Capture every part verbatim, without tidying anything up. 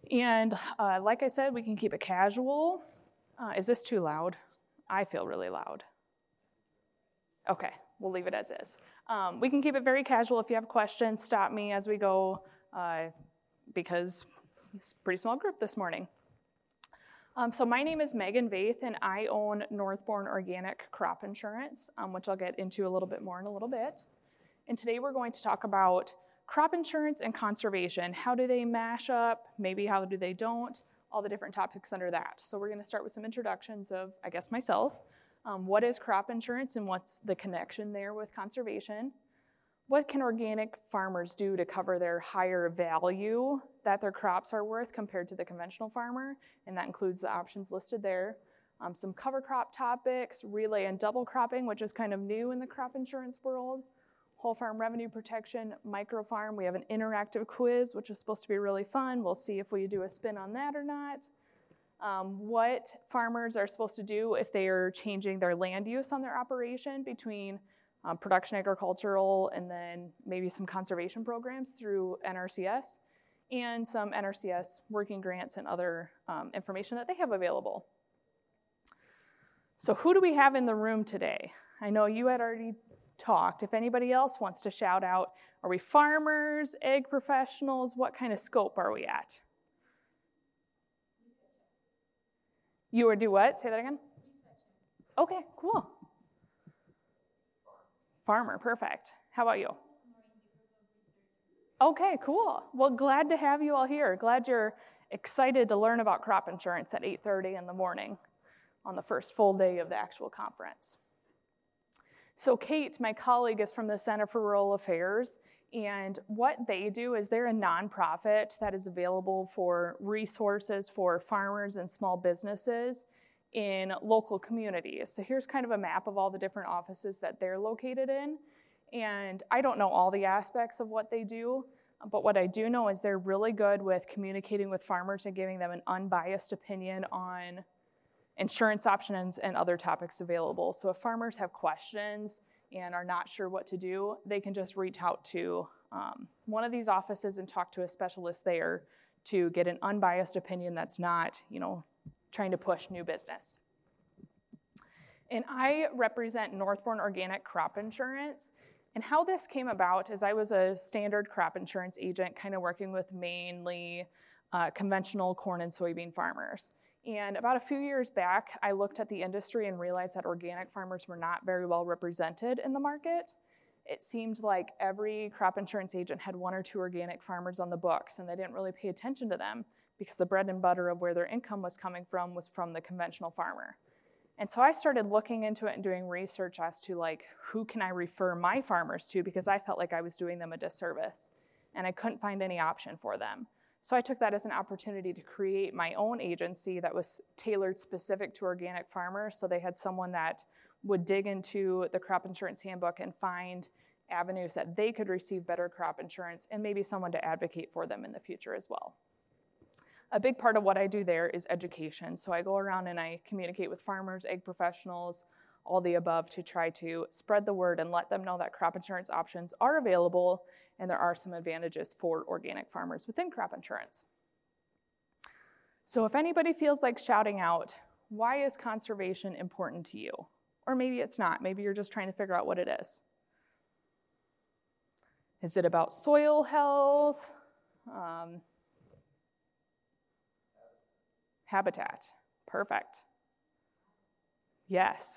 And uh, like I said, we can keep it casual. Uh, is this too loud? I feel really loud. Okay, we'll leave it as is. Um, we can keep it very casual. If you have questions, stop me as we go, uh, because it's a pretty small group this morning. Um, so my name is Megan Vaith, and I own Northbourne Organic Crop Insurance, um, which I'll get into a little bit more in a little bit. And today we're going to talk about crop insurance and conservation. How do they mash up? Maybe how do they don't? All the different topics under that. So we're going to start with some introductions of, I guess, myself. Um, what is crop insurance and what's the connection there with conservation? What can organic farmers do to cover their higher value that their crops are worth compared to the conventional farmer? And that includes the options listed there. Um, some cover crop topics, relay and double cropping, which is kind of new in the crop insurance world. Whole farm revenue protection, micro farm. We have an interactive quiz, which is supposed to be really fun. We'll see if we do a spin on that or not. Um, what farmers are supposed to do if they are changing their land use on their operation between um, production agricultural and then maybe some conservation programs through N R C S, and some N R C S working grants and other um, information that they have available. So who do we have in the room today? I know you had already talked. If anybody else wants to shout out, are we farmers, ag professionals? What kind of scope are we at? You would do what? Say that again? Okay, cool. Farmer, perfect. How about you? Okay, cool. Well, glad to have you all here. Glad you're excited to learn about crop insurance at eight thirty in the morning on the first full day of the actual conference. So Kate, my colleague, is from the Center for Rural Affairs, and what they do is they're a nonprofit that is available for resources for farmers and small businesses in local communities. So here's kind of a map of all the different offices that they're located in. And I don't know all the aspects of what they do, but what I do know is they're really good with communicating with farmers and giving them an unbiased opinion on insurance options and other topics available. So if farmers have questions and are not sure what to do, they can just reach out to um, one of these offices and talk to a specialist there to get an unbiased opinion that's not, you know, trying to push new business. And I represent Northbourne Organic Crop Insurance. And how this came about is I was a standard crop insurance agent, kind of working with mainly uh, conventional corn and soybean farmers. And about a few years back, I looked at the industry and realized that organic farmers were not very well represented in the market. It seemed like every crop insurance agent had one or two organic farmers on the books, and they didn't really pay attention to them because the bread and butter of where their income was coming from was from the conventional farmer. And so I started looking into it and doing research as to like, who can I refer my farmers to, because I felt like I was doing them a disservice, and I couldn't find any option for them. So I took that as an opportunity to create my own agency that was tailored specific to organic farmers. So they had someone that would dig into the crop insurance handbook and find avenues that they could receive better crop insurance, and maybe someone to advocate for them in the future as well. A big part of what I do there is education. So I go around and I communicate with farmers, ag professionals, all the above, to try to spread the word and let them know that crop insurance options are available, and there are some advantages for organic farmers within crop insurance. So if anybody feels like shouting out, why is conservation important to you? Or maybe it's not. Maybe you're just trying to figure out what it is. Is it about soil health? Um, habitat. Perfect. Yes.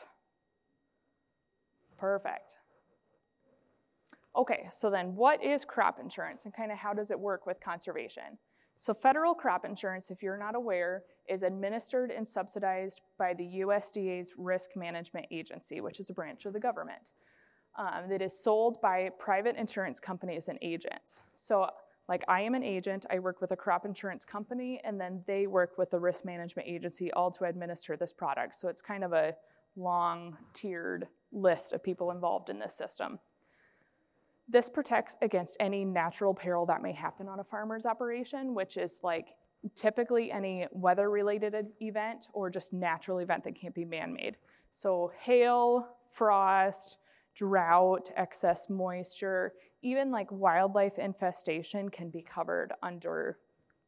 Perfect. Okay, so then what is crop insurance and kind of how does it work with conservation? So federal crop insurance, if you're not aware, is administered and subsidized by the U S D A's Risk Management Agency, which is a branch of the government. Um, that is sold by private insurance companies and agents. So like I am an agent, I work with a crop insurance company, and then they work with the Risk Management Agency all to administer this product. So it's kind of a long tiered list of people involved in this system. This protects against any natural peril that may happen on a farmer's operation, which is like typically any weather-related event or just natural event that can't be man-made. So hail, frost, drought, excess moisture, even like wildlife infestation can be covered under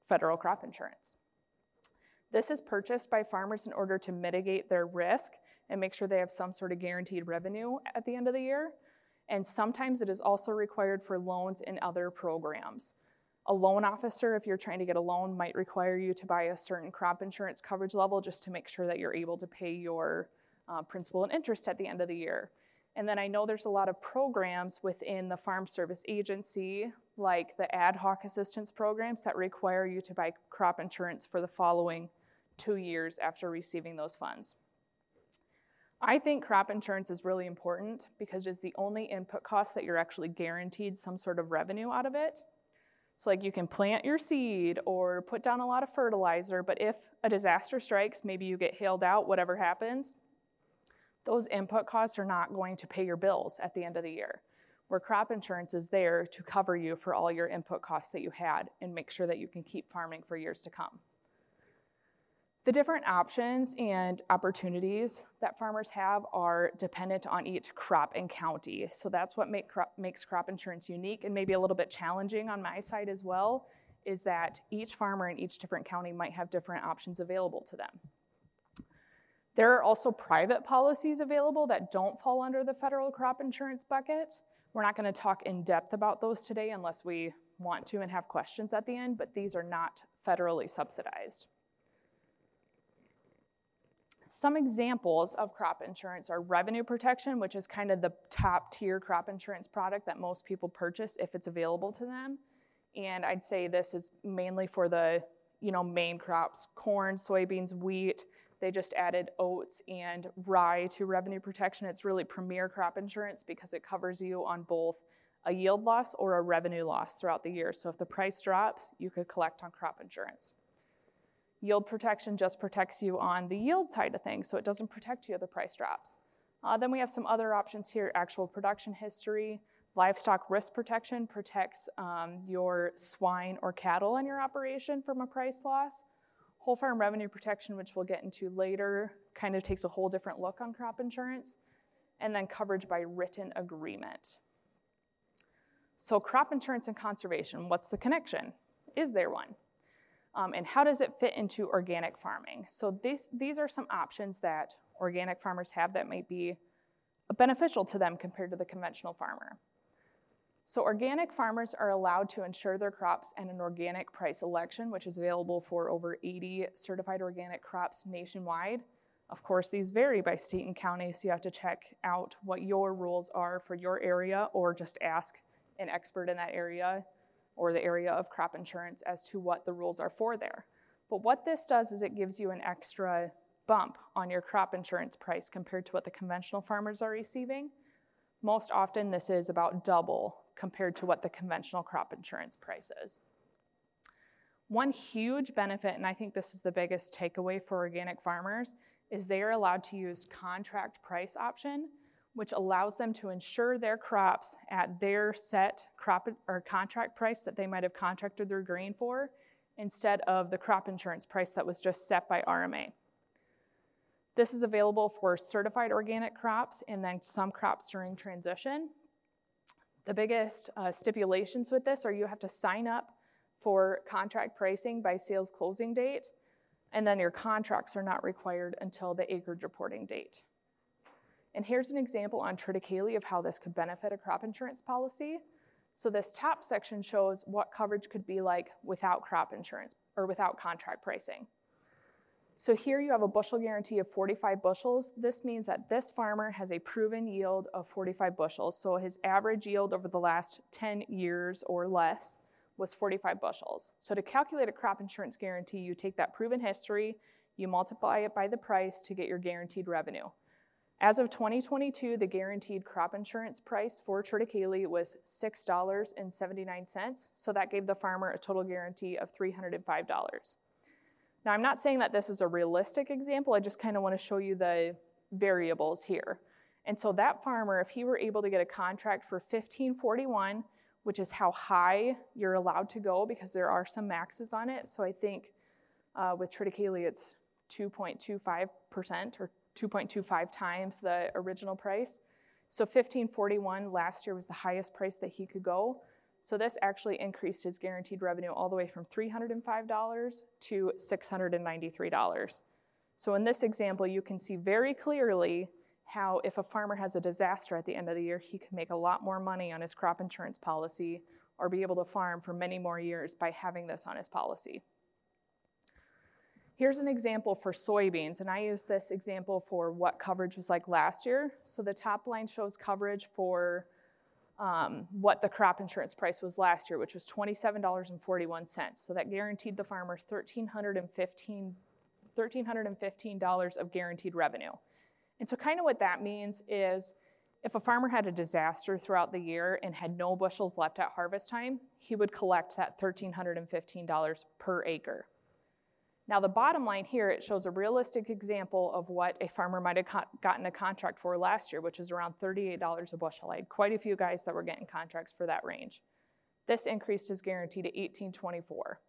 federal crop insurance. This is purchased by farmers in order to mitigate their risk and make sure they have some sort of guaranteed revenue at the end of the year. And sometimes it is also required for loans in other programs. A loan officer, if you're trying to get a loan, might require you to buy a certain crop insurance coverage level just to make sure that you're able to pay your uh, principal and interest at the end of the year. And then I know there's a lot of programs within the Farm Service Agency, like the ad hoc assistance programs, that require you to buy crop insurance for the following two years after receiving those funds. I think crop insurance is really important because it's the only input cost that you're actually guaranteed some sort of revenue out of it. So like you can plant your seed or put down a lot of fertilizer, but if a disaster strikes, maybe you get hailed out, whatever happens, those input costs are not going to pay your bills at the end of the year, where crop insurance is there to cover you for all your input costs that you had and make sure that you can keep farming for years to come. The different options and opportunities that farmers have are dependent on each crop and county. So that's what make crop, makes crop insurance unique and maybe a little bit challenging on my side as well, is that each farmer in each different county might have different options available to them. There are also private policies available that don't fall under the federal crop insurance bucket. We're not going to talk in depth about those today unless we want to and have questions at the end, but these are not federally subsidized. Some examples of crop insurance are revenue protection, which is kind of the top tier crop insurance product that most people purchase if it's available to them. And I'd say this is mainly for the, you know, main crops, corn, soybeans, wheat. They just added oats and rye to revenue protection. It's really premier crop insurance because it covers you on both a yield loss or a revenue loss throughout the year. So if the price drops, you could collect on crop insurance. Yield protection just protects you on the yield side of things, so it doesn't protect you if the price drops. Uh, then we have some other options here: actual production history. Livestock risk protection protects um, your swine or cattle in your operation from a price loss. Whole farm revenue protection, which we'll get into later, kind of takes a whole different look on crop insurance. And then coverage by written agreement. So crop insurance and conservation, what's the connection? Is there one? Um, and how does it fit into organic farming? So this, these are some options that organic farmers have that might be beneficial to them compared to the conventional farmer. So organic farmers are allowed to insure their crops in an organic price election, which is available for over eighty certified organic crops nationwide. Of course, these vary by state and county, so you have to check out what your rules are for your area or just ask an expert in that area or the area of crop insurance as to what the rules are for there. But what this does is it gives you an extra bump on your crop insurance price compared to what the conventional farmers are receiving. Most often this is about double compared to what the conventional crop insurance price is. One huge benefit, and I think this is the biggest takeaway for organic farmers, is they are allowed to use contract price option, which allows them to insure their crops at their set crop or contract price that they might have contracted their grain for, instead of the crop insurance price that was just set by R M A. This is available for certified organic crops and then some crops during transition. The biggest uh, stipulations with this are you have to sign up for contract pricing by sales closing date, and then your contracts are not required until the acreage reporting date. And here's an example on triticale of how this could benefit a crop insurance policy. So this top section shows what coverage could be like without crop insurance or without contract pricing. So here you have a bushel guarantee of forty-five bushels. This means that this farmer has a proven yield of forty-five bushels. So his average yield over the last ten years or less was forty-five bushels. So to calculate a crop insurance guarantee, you take that proven history, you multiply it by the price to get your guaranteed revenue. As of twenty twenty-two, the guaranteed crop insurance price for triticale was six dollars and seventy-nine cents. So that gave the farmer a total guarantee of three hundred five dollars. Now, I'm not saying that this is a realistic example. I just kind of want to show you the variables here. And so that farmer, if he were able to get a contract for fifteen forty-one, which is how high you're allowed to go because there are some maxes on it. So I think uh, with triticale, it's two point two five percent or two point two five times the original price. So fifteen forty-one last year was the highest price that he could go. So this actually increased his guaranteed revenue all the way from three hundred five dollars to six hundred ninety-three dollars. So in this example, you can see very clearly how if a farmer has a disaster at the end of the year, he can make a lot more money on his crop insurance policy or be able to farm for many more years by having this on his policy. Here's an example for soybeans, and I use this example for what coverage was like last year. So the top line shows coverage for um, what the crop insurance price was last year, which was twenty-seven dollars and forty-one cents. So that guaranteed the farmer one thousand three hundred fifteen dollars one thousand three hundred fifteen dollars of guaranteed revenue. And so kind of what that means is if a farmer had a disaster throughout the year and had no bushels left at harvest time, he would collect that one thousand three hundred fifteen dollars per acre. Now the bottom line here, it shows a realistic example of what a farmer might have co- gotten a contract for last year, which is around thirty-eight dollars a bushel. I had quite a few guys that were getting contracts for that range. This increased his guarantee to eighteen twenty-four.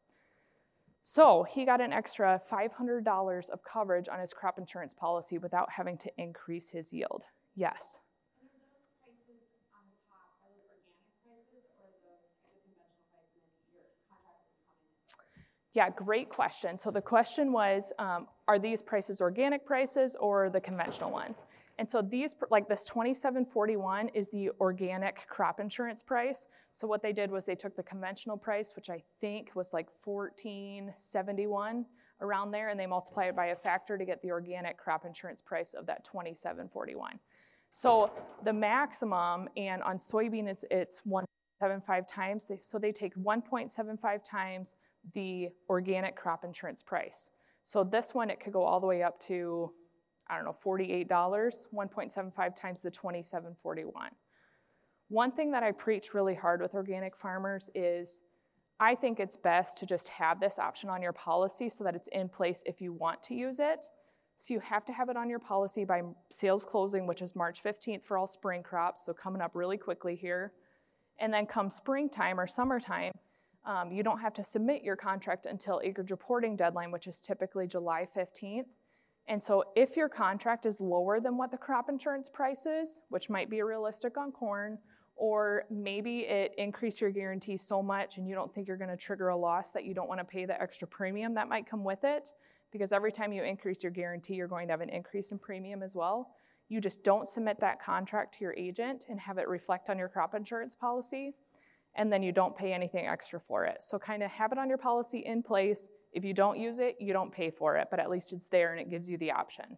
So he got an extra five hundred dollars of coverage on his crop insurance policy without having to increase his yield. Yes? And are those prices on the top, are those organic prices or those the conventional prices that your contract is coming in? Yeah, great question. So the question was, um, are these prices organic prices or the conventional ones? And so these, like this twenty-seven forty-one is the organic crop insurance price. So what they did was they took the conventional price, which I think was like fourteen seventy-one around there, and they multiplied it by a factor to get the organic crop insurance price of that twenty-seven forty-one. So the maximum, and on soybean it's, it's one point seven five times, they, so they take one point seven five times the organic crop insurance price. So this one, it could go all the way up to, I don't know, forty-eight dollars, one point seven five times the twenty-seven forty-one. One thing that I preach really hard with organic farmers is I think it's best to just have this option on your policy so that it's in place if you want to use it. So you have to have it on your policy by sales closing, which is March fifteenth for all spring crops, so coming up really quickly here. And then come springtime or summertime, um, you don't have to submit your contract until acreage reporting deadline, which is typically July fifteenth. And so if your contract is lower than what the crop insurance price is, which might be realistic on corn, or maybe it increased your guarantee so much and you don't think you're going to trigger a loss that you don't want to pay the extra premium that might come with it, because every time you increase your guarantee, you're going to have an increase in premium as well. You just don't submit that contract to your agent and have it reflect on your crop insurance policy, and then you don't pay anything extra for it. So kind of have it on your policy in place. If you don't use it, you don't pay for it, but at least it's there and it gives you the option.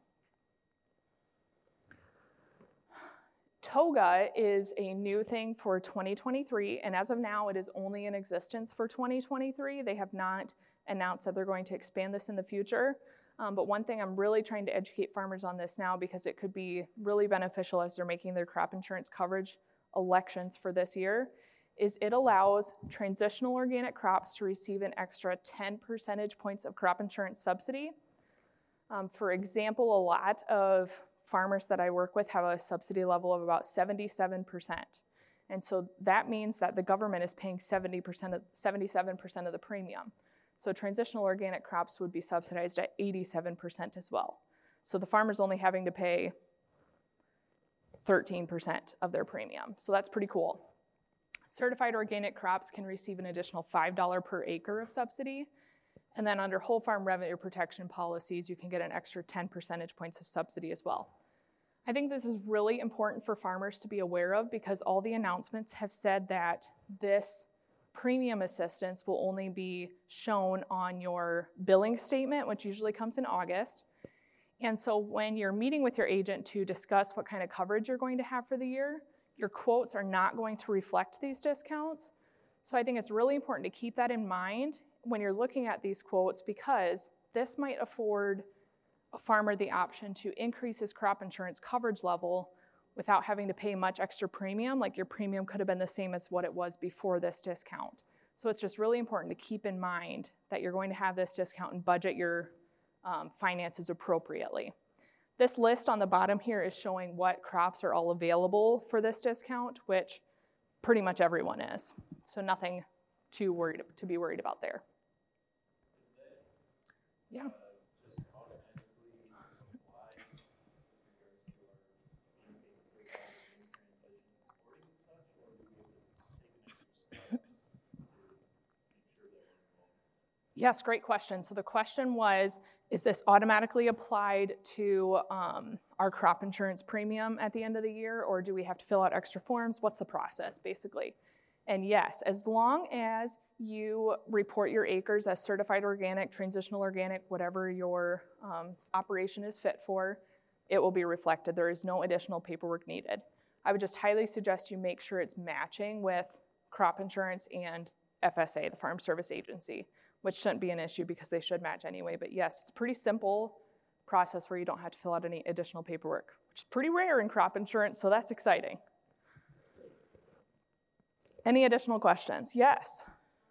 TOGA is a new thing for twenty twenty-three, and as of now, it is only in existence for twenty twenty-three. They have not announced that they're going to expand this in the future. Um, but one thing I'm really trying to educate farmers on this now, because it could be really beneficial as they're making their crop insurance coverage elections for this year, is it allows transitional organic crops to receive an extra ten percentage points of crop insurance subsidy. Um, for example, a lot of farmers that I work with have a subsidy level of about seventy-seven percent. And so that means that the government is paying seventy percent of, seventy-seven percent of the premium. So transitional organic crops would be subsidized at eighty-seven percent as well. So the farmer's only having to pay thirteen percent of their premium. So that's pretty cool. Certified organic crops can receive an additional five dollars per acre of subsidy. And then under whole farm revenue protection policies, you can get an extra ten percentage points of subsidy as well. I think this is really important for farmers to be aware of, because all the announcements have said that this premium assistance will only be shown on your billing statement, which usually comes in August. And so when you're meeting with your agent to discuss what kind of coverage you're going to have for the year, your quotes are not going to reflect these discounts. So I think it's really important to keep that in mind when you're looking at these quotes, because this might afford a farmer the option to increase his crop insurance coverage level without having to pay much extra premium. Like your premium could have been the same as what it was before this discount. So it's just really important to keep in mind that you're going to have this discount and budget your um, finances appropriately. This list on the bottom here is showing what crops are all available for this discount, which pretty much everyone is. So nothing too worried to be worried about there. Yeah. Yes, great question. So the question was, is this automatically applied to um, our crop insurance premium at the end of the year, or do we have to fill out extra forms? What's the process, basically? And yes, as long as you report your acres as certified organic, transitional organic, whatever your um, operation is fit for, it will be reflected. There is no additional paperwork needed. I would just highly suggest you make sure it's matching with crop insurance and F S A, the Farm Service Agency, which shouldn't be an issue because they should match anyway. But yes, it's a pretty simple process where you don't have to fill out any additional paperwork, which is pretty rare in crop insurance, so that's exciting. Any additional questions? Yes.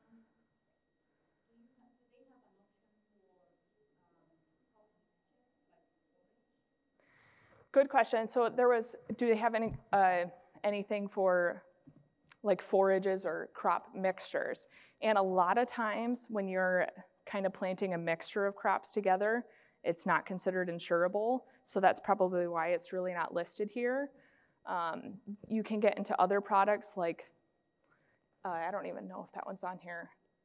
Good question. So there was, do they have any uh, anything for like forages or crop mixtures? And a lot of times when you're kind of planting a mixture of crops together, it's not considered insurable. So that's probably why it's really not listed here. Um, you can get into other products like, uh, I don't even know if that one's on here.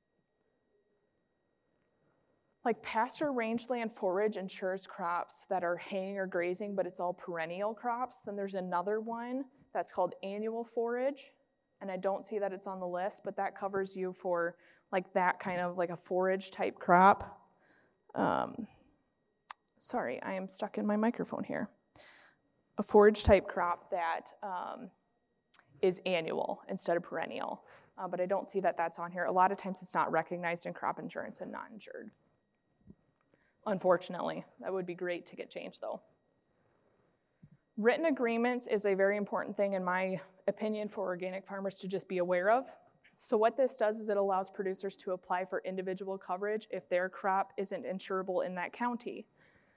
Like pasture rangeland forage insures crops that are haying or grazing, but it's all perennial crops. Then there's another one that's called annual forage. And I don't see that it's on the list, but that covers you for like that kind of like a forage type crop. Um, sorry, I am stuck in my microphone here. A forage type crop that um, is annual instead of perennial. Uh, but I don't see that that's on here. A lot of times it's not recognized in crop insurance and not insured. Unfortunately, that would be great to get changed though. Written agreements is a very important thing in my opinion for organic farmers to just be aware of. So what this does is it allows producers to apply for individual coverage if their crop isn't insurable in that county.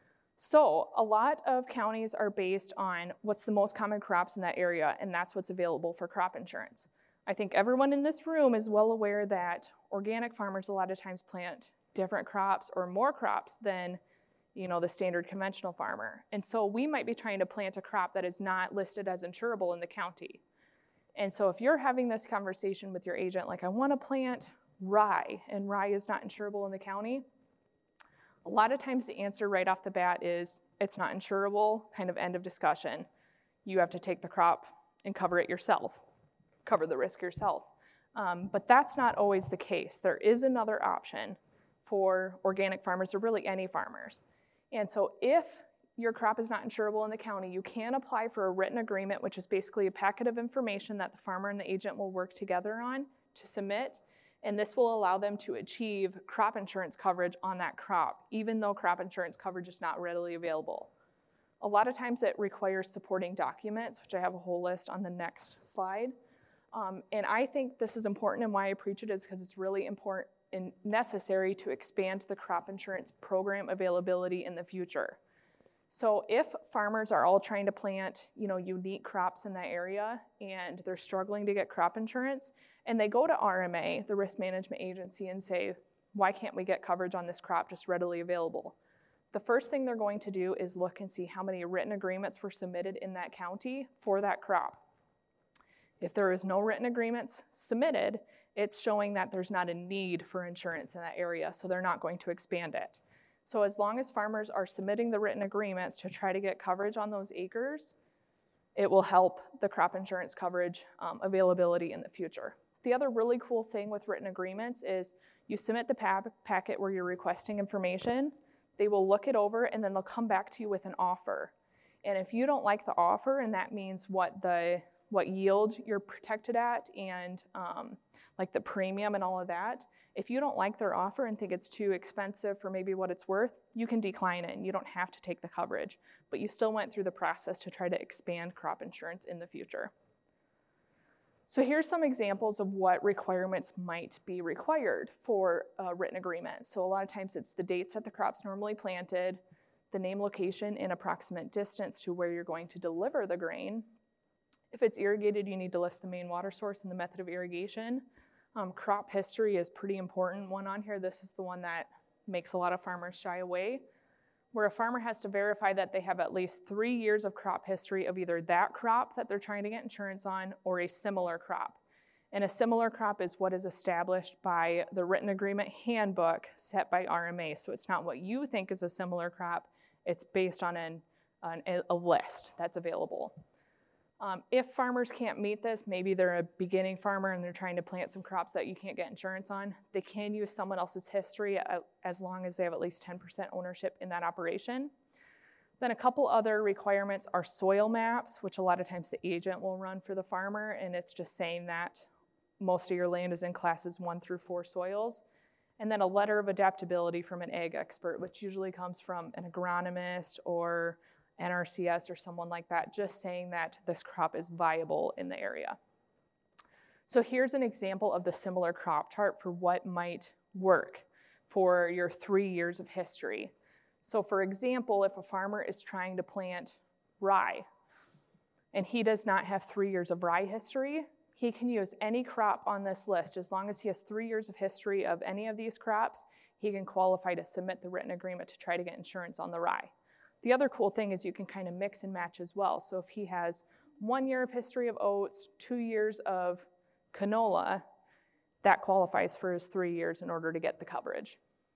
So a lot of counties are based on what's the most common crops in that area, and that's what's available for crop insurance. I think everyone in this room is well aware that organic farmers a lot of times plant different crops or more crops than, you know, the standard conventional farmer. And so we might be trying to plant a crop that is not listed as insurable in the county. And so if you're having this conversation with your agent, like I want to plant rye and rye is not insurable in the county, a lot of times the answer right off the bat is it's not insurable, kind of end of discussion. You have to take the crop and cover it yourself, cover the risk yourself. Um, but that's not always the case. There is another option for organic farmers, or really any farmers. And so if your crop is not insurable in the county, you can apply for a written agreement, which is basically a packet of information that the farmer and the agent will work together on to submit. And this will allow them to achieve crop insurance coverage on that crop, even though crop insurance coverage is not readily available. A lot of times it requires supporting documents, which I have a whole list on the next slide. Um, and I think this is important, and why I preach it is because it's really important and necessary to expand the crop insurance program availability in the future. So if farmers are all trying to plant, you know, unique crops in that area and they're struggling to get crop insurance, and they go to R M A, the risk management agency, and say, why can't we get coverage on this crop just readily available? The first thing they're going to do is look and see how many written agreements were submitted in that county for that crop. If there is no written agreements submitted, it's showing that there's not a need for insurance in that area, so they're not going to expand it. So as long as farmers are submitting the written agreements to try to get coverage on those acres, it will help the crop insurance coverage um, availability in the future. The other really cool thing with written agreements is you submit the pa- packet where you're requesting information, they will look it over, and then they'll come back to you with an offer. And if you don't like the offer, and that means what the what yield you're protected at and um, like the premium and all of that, if you don't like their offer and think it's too expensive for maybe what it's worth, you can decline it and you don't have to take the coverage, but you still went through the process to try to expand crop insurance in the future. So here's some examples of what requirements might be required for a written agreement. So a lot of times it's the dates that the crop's normally planted, the name, location, and approximate distance to where you're going to deliver the grain. If it's irrigated, you need to list the main water source and the method of irrigation. Um, crop history is pretty important one on here. This is the one that makes a lot of farmers shy away, where a farmer has to verify that they have at least three years of crop history of either that crop that they're trying to get insurance on or a similar crop. And a similar crop is what is established by the written agreement handbook set by R M A. So it's not what you think is a similar crop, it's based on an, an, a list that's available. Um, if farmers can't meet this, maybe they're a beginning farmer and they're trying to plant some crops that you can't get insurance on, they can use someone else's history uh, as long as they have at least ten percent ownership in that operation. Then a couple other requirements are soil maps, which a lot of times the agent will run for the farmer, and it's just saying that most of your land is in classes one through four soils. And then a letter of adaptability from an ag expert, which usually comes from an agronomist or N R C S or someone like that, just saying that this crop is viable in the area. So here's an example of the similar crop chart for what might work for your three years of history. So for example, if a farmer is trying to plant rye and he does not have three years of rye history, he can use any crop on this list. As long as he has three years of history of any of these crops, he can qualify to submit the written agreement to try to get insurance on the rye. The other cool thing is you can kind of mix and match as well. So if he has one year of history of oats, two years of canola, that qualifies for his three years in order to get the coverage.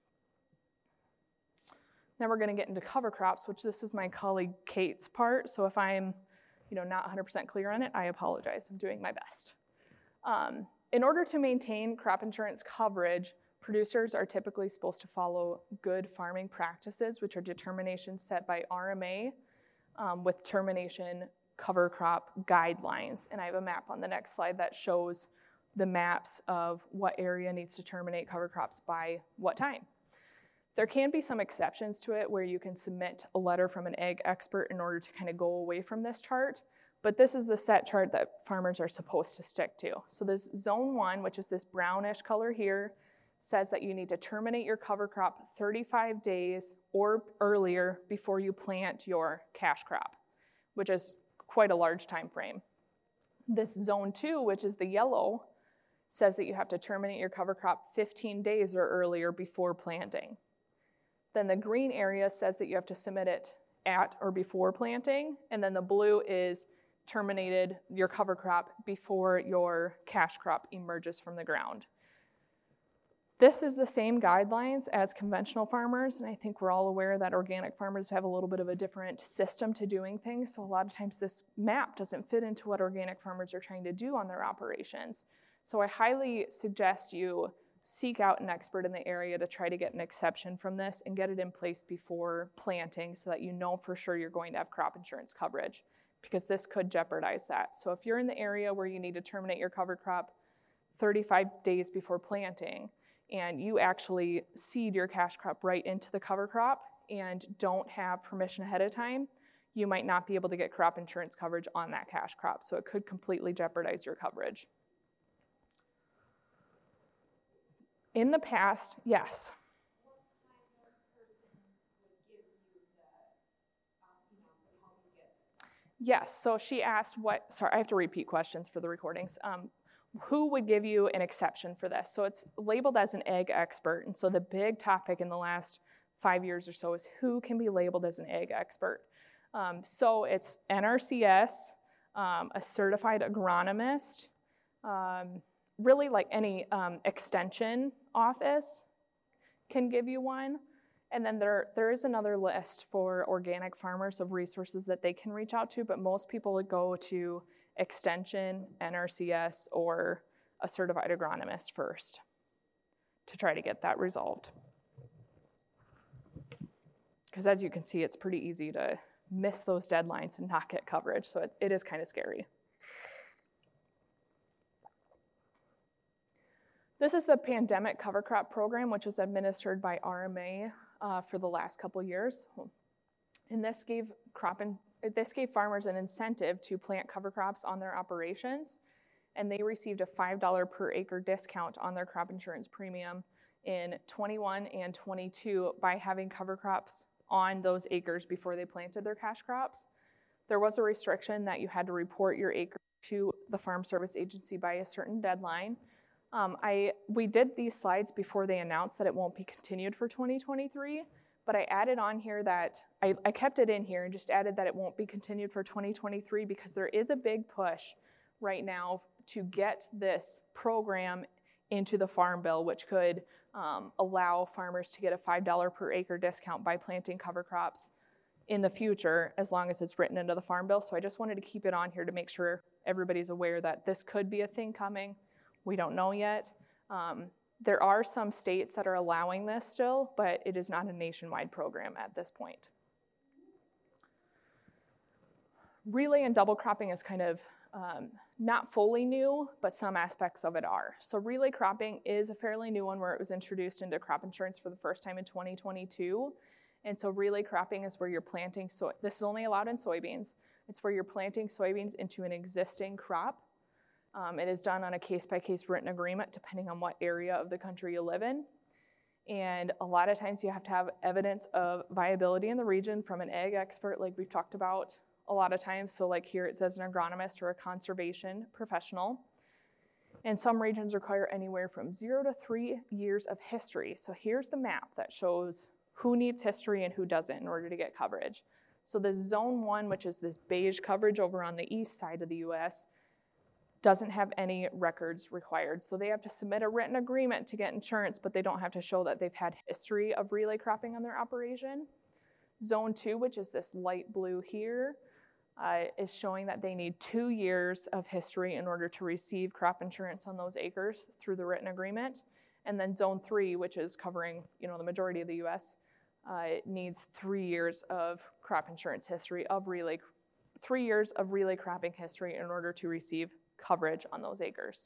Now we're going to get into cover crops, which this is my colleague Kate's part. So if I'm you know, not one hundred percent clear on it, I apologize. I'm doing my best. Um, in order to maintain crop insurance coverage, producers are typically supposed to follow good farming practices, which are determinations set by R M A um, with termination cover crop guidelines. And I have a map on the next slide that shows the maps of what area needs to terminate cover crops by what time. There can be some exceptions to it where you can submit a letter from an ag expert in order to kind of go away from this chart, but this is the set chart that farmers are supposed to stick to. So this zone one, which is this brownish color here, says that you need to terminate your cover crop thirty-five days or earlier before you plant your cash crop, which is quite a large time frame. This zone two, which is the yellow, says that you have to terminate your cover crop fifteen days or earlier before planting. Then the green area says that you have to submit it at or before planting, and then the blue is terminated your cover crop before your cash crop emerges from the ground. This is the same guidelines as conventional farmers, and I think we're all aware that organic farmers have a little bit of a different system to doing things, so a lot of times this map doesn't fit into what organic farmers are trying to do on their operations. So I highly suggest you seek out an expert in the area to try to get an exception from this and get it in place before planting so that you know for sure you're going to have crop insurance coverage, because this could jeopardize that. So if you're in the area where you need to terminate your cover crop thirty-five days before planting, and you actually seed your cash crop right into the cover crop and don't have permission ahead of time, you might not be able to get crop insurance coverage on that cash crop. So it could completely jeopardize your coverage. In the past, yes. What kind of person would give you the, um, you know, would help you get this? Yes, so she asked what, sorry, I have to repeat questions for the recordings. Um, who would give you an exception for this? So it's labeled as an ag expert, and so the big topic in the last five years or so is who can be labeled as an ag expert. Um, so it's N R C S, um, a certified agronomist, um, really like any um, extension office can give you one. And then there, there is another list for organic farmers of resources that they can reach out to, but most people would go to extension, N R C S, or a certified agronomist first to try to get that resolved. Because as you can see, it's pretty easy to miss those deadlines and not get coverage, so it, it is kind of scary. This is the Pandemic Cover Crop Program, which was administered by R M A uh, for the last couple years. And this gave crop in, this gave farmers an incentive to plant cover crops on their operations, and they received a five dollars per acre discount on their crop insurance premium in twenty-one and twenty-two by having cover crops on those acres before they planted their cash crops. There was a restriction that you had to report your acre to the Farm Service Agency by a certain deadline. Um, I, we did these slides before they announced that it won't be continued for twenty twenty-three, but I added on here that, I, I kept it in here and just added that it won't be continued for twenty twenty-three because there is a big push right now to get this program into the Farm Bill, which could um, allow farmers to get a five dollars per acre discount by planting cover crops in the future, as long as it's written into the Farm Bill. So I just wanted to keep it on here to make sure everybody's aware that this could be a thing coming. We don't know yet. Um, there are some states that are allowing this still, but it is not a nationwide program at this point. Relay and double cropping is kind of um, not fully new, but some aspects of it are. So relay cropping is a fairly new one, where it was introduced into crop insurance for the first time in twenty twenty-two. And so relay cropping is where you're planting, so this is only allowed in soybeans. It's where you're planting soybeans into an existing crop. Um, it is done on a case-by-case written agreement, depending on what area of the country you live in. And a lot of times you have to have evidence of viability in the region from an ag expert, like we've talked about a lot of times. So like here it says an agronomist or a conservation professional. And some regions require anywhere from zero to three years of history. So here's the map that shows who needs history and who doesn't in order to get coverage. So this zone one, which is this beige coverage over on the east side of the U S, doesn't have any records required. So they have to submit a written agreement to get insurance, but they don't have to show that they've had history of relay cropping on their operation. Zone two, which is this light blue here, uh, is showing that they need two years of history in order to receive crop insurance on those acres through the written agreement. And then zone three, which is covering, you know, the majority of the U S, uh, it needs three years of crop insurance history of relay, three years of relay cropping history in order to receive coverage on those acres.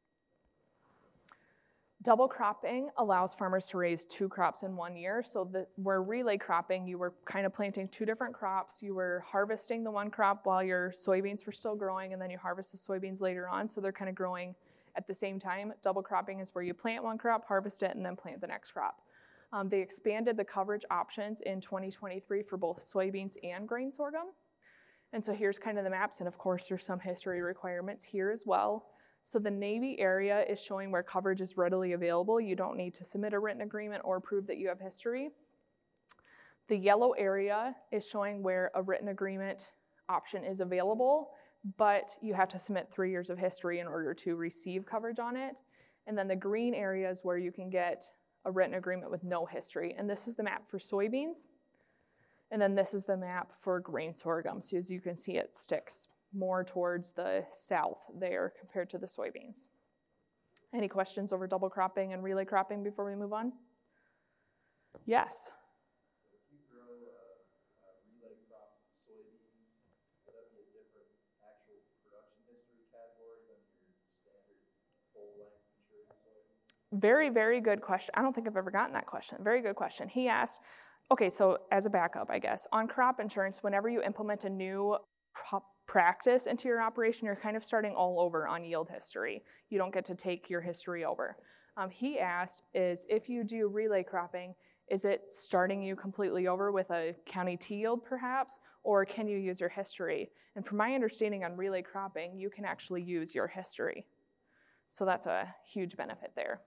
Double cropping allows farmers to raise two crops in one year. So the, where relay cropping, you were kind of planting two different crops. You were harvesting the one crop while your soybeans were still growing, and then you harvest the soybeans later on, so they're kind of growing at the same time. Double cropping is where you plant one crop, harvest it, and then plant the next crop. Um, they expanded the coverage options in twenty twenty-three for both soybeans and grain sorghum. And so here's kind of the maps, and of course there's some history requirements here as well. So the navy area is showing where coverage is readily available. You don't need to submit a written agreement or prove that you have history. The yellow area is showing where a written agreement option is available, but you have to submit three years of history in order to receive coverage on it. And then the green area is where you can get a written agreement with no history. And this is the map for soybeans. And then this is the map for grain sorghum. So as you can see, it sticks more towards the south there compared to the soybeans. Any questions over double cropping and relay cropping before we move on? Yes. If you grow a, a relay crop soybeans, would that be a different actual production history category than your standard full-length maturing soybean? Very, very good question. I don't think I've ever gotten that question. Very good question. He asked, okay, so as a backup, I guess, on crop insurance, whenever you implement a new crop practice into your operation, you're kind of starting all over on yield history. You don't get to take your history over. Um, he asked is if you do relay cropping, is it starting you completely over with a county T yield perhaps, or can you use your history? And from my understanding on relay cropping, you can actually use your history. So that's a huge benefit there.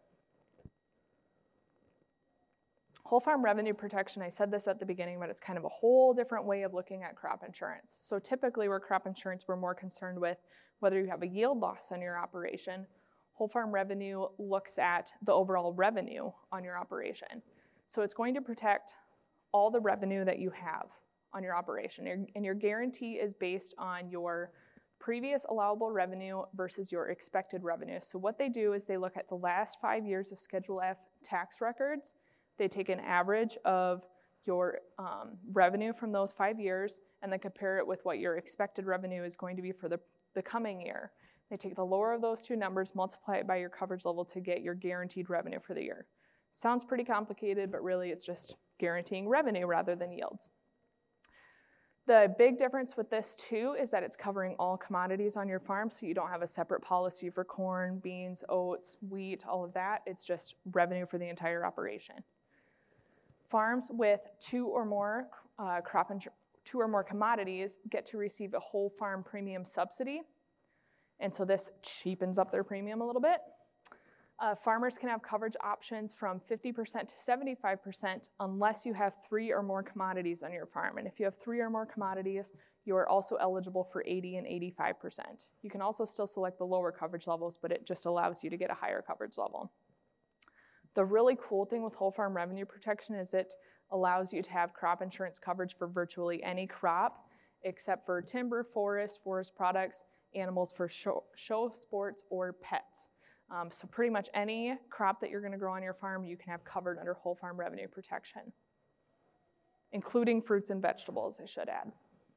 Whole farm revenue protection, I said this at the beginning, but it's kind of a whole different way of looking at crop insurance. So typically where crop insurance, we're more concerned with whether you have a yield loss on your operation. Whole farm revenue looks at the overall revenue on your operation. So it's going to protect all the revenue that you have on your operation. And your guarantee is based on your previous allowable revenue versus your expected revenue. So what they do is they look at the last five years of Schedule F tax records. They take an average of your um, revenue from those five years and then compare it with what your expected revenue is going to be for the, the coming year. They take the lower of those two numbers, multiply it by your coverage level to get your guaranteed revenue for the year. Sounds pretty complicated, but really it's just guaranteeing revenue rather than yields. The big difference with this too is that it's covering all commodities on your farm, so you don't have a separate policy for corn, beans, oats, wheat, all of that. It's just revenue for the entire operation. Farms with two or more uh, crop and two or more commodities get to receive a whole farm premium subsidy, and so this cheapens up their premium a little bit. Uh, farmers can have coverage options from fifty percent to seventy-five percent unless you have three or more commodities on your farm. And if you have three or more commodities, you are also eligible for eighty and eighty-five percent. You can also still select the lower coverage levels, but it just allows you to get a higher coverage level. The really cool thing with whole farm revenue protection is it allows you to have crop insurance coverage for virtually any crop, except for timber, forest, forest products, animals for show, show sports, or pets. Um, so pretty much any crop that you're gonna grow on your farm, you can have covered under whole farm revenue protection, including fruits and vegetables, I should add.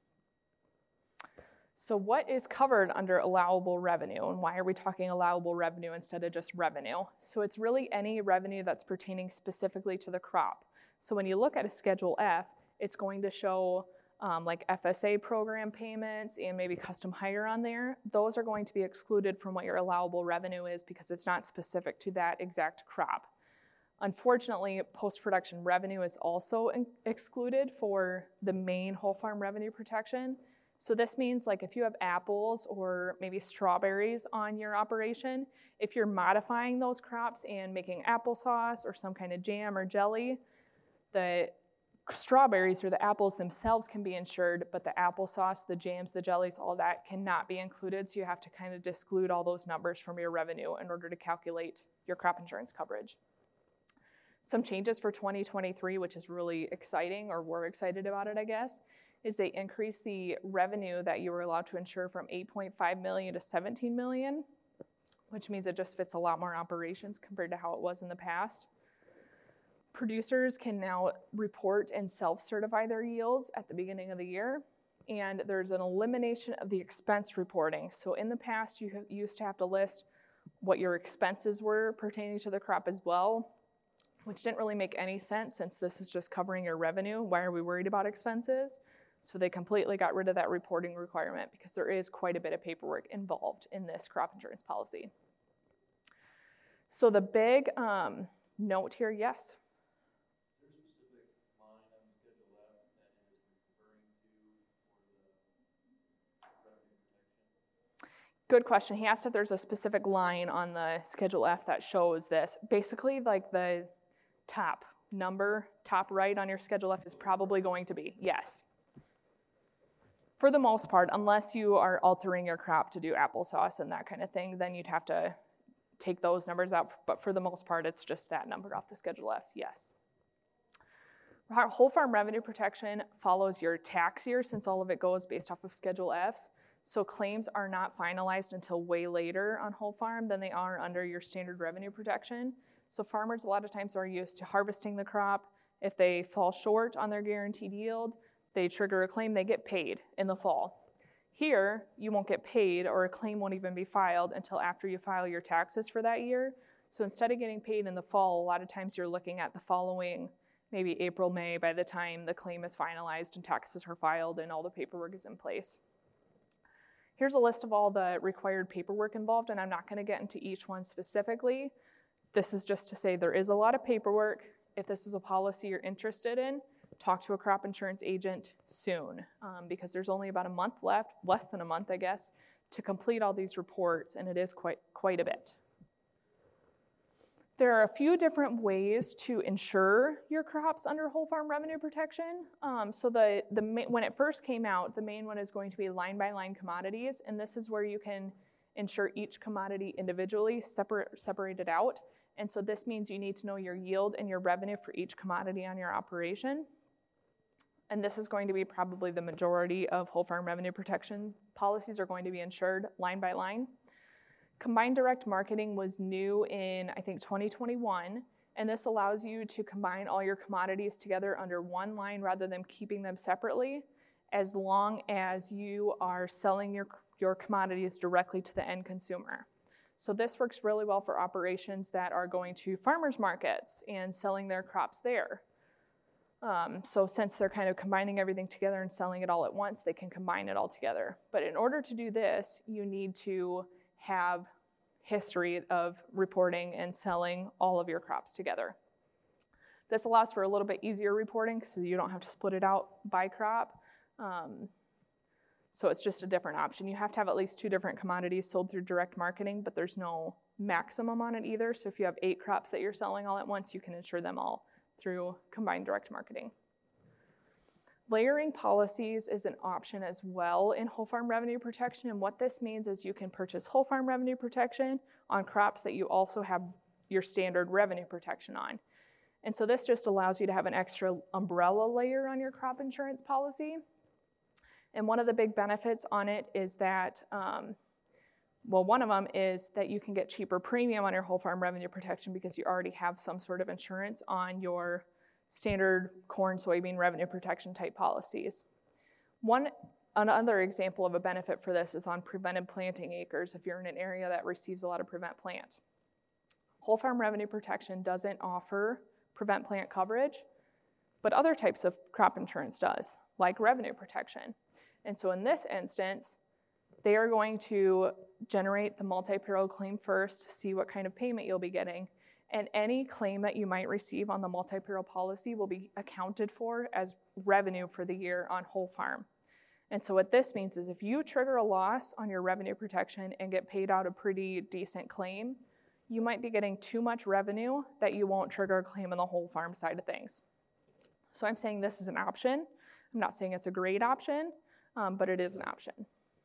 So what is covered under allowable revenue, and why are we talking allowable revenue instead of just revenue? So it's really any revenue that's pertaining specifically to the crop. So when you look at a Schedule F, it's going to show um, like F S A program payments and maybe custom hire on there. Those are going to be excluded from what your allowable revenue is because it's not specific to that exact crop. Unfortunately, post-production revenue is also in- excluded for the main whole farm revenue protection. So this means like if you have apples or maybe strawberries on your operation, if you're modifying those crops and making applesauce or some kind of jam or jelly, the strawberries or the apples themselves can be insured, but the applesauce, the jams, the jellies, all that cannot be included. So you have to kind of exclude all those numbers from your revenue in order to calculate your crop insurance coverage. Some changes for twenty twenty-three, which is really exciting, or we're excited about it, I guess, is they increased the revenue that you were allowed to insure from eight point five million to seventeen million, which means it just fits a lot more operations compared to how it was in the past. Producers can now report and self-certify their yields at the beginning of the year, and there's an elimination of the expense reporting. So in the past, you used to have to list what your expenses were pertaining to the crop as well, which didn't really make any sense since this is just covering your revenue. Why are we worried about expenses? So they completely got rid of that reporting requirement because there is quite a bit of paperwork involved in this crop insurance policy. So the big um, note here, yes? Good question. He asked if there's a specific line on the Schedule F that shows this. Basically, like the top number, top right on your Schedule F is probably going to be yes. For the most part, unless you are altering your crop to do applesauce and that kind of thing, then you'd have to take those numbers out. But for the most part, it's just that number off the Schedule F, yes. Whole farm revenue protection follows your tax year since all of it goes based off of Schedule Fs. So claims are not finalized until way later on whole farm than they are under your standard revenue protection. So farmers a lot of times are used to harvesting the crop. If they fall short on their guaranteed yield, they trigger a claim, they get paid in the fall. Here, you won't get paid or a claim won't even be filed until after you file your taxes for that year. So instead of getting paid in the fall, a lot of times you're looking at the following, maybe April, May, by the time the claim is finalized and taxes are filed and all the paperwork is in place. Here's a list of all the required paperwork involved, and I'm not going to get into each one specifically. This is just to say there is a lot of paperwork. If this is a policy you're interested in, talk to a crop insurance agent soon um, because there's only about a month left, less than a month, I guess, to complete all these reports, and it is quite, quite a bit. There are a few different ways to insure your crops under whole farm revenue protection. Um, so the, the when it first came out, the main one is going to be line-by-line commodities, and this is where you can insure each commodity individually, separate, separated out. And so this means you need to know your yield and your revenue for each commodity on your operation. And this is going to be probably the majority of whole farm revenue protection policies are going to be insured line by line. Combined direct marketing was new in, I think, twenty twenty-one, and this allows you to combine all your commodities together under one line rather than keeping them separately, as long as you are selling your, your commodities directly to the end consumer. So this works really well for operations that are going to farmers markets and selling their crops there. Um, so since they're kind of combining everything together and selling it all at once, they can combine it all together. But in order to do this, you need to have history of reporting and selling all of your crops together. This allows for a little bit easier reporting so you don't have to split it out by crop. Um, so it's just a different option. You have to have at least two different commodities sold through direct marketing, but there's no maximum on it either. So if you have eight crops that you're selling all at once, you can insure them all through combined direct marketing. Layering policies is an option as well in whole farm revenue protection, and what this means is you can purchase whole farm revenue protection on crops that you also have your standard revenue protection on. And so this just allows you to have an extra umbrella layer on your crop insurance policy. And one of the big benefits on it is that, um, well, one of them is that you can get cheaper premium on your whole farm revenue protection because you already have some sort of insurance on your standard corn, soybean revenue protection type policies. One another example of a benefit for this is on prevented planting acres if you're in an area that receives a lot of prevent plant. Whole farm revenue protection doesn't offer prevent plant coverage, but other types of crop insurance does, like revenue protection. And so in this instance, they are going to generate the multi-peril claim first, see what kind of payment you'll be getting, and any claim that you might receive on the multi-peril policy will be accounted for as revenue for the year on whole farm. And so what this means is if you trigger a loss on your revenue protection and get paid out a pretty decent claim, you might be getting too much revenue that you won't trigger a claim on the whole farm side of things. So I'm saying this is an option. I'm not saying it's a great option, um, but it is an option.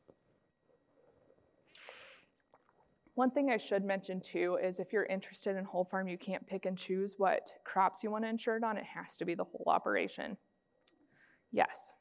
One thing I should mention too is if you're interested in whole farm, you can't pick and choose what crops you want to insure it on. It has to be the whole operation. Yes.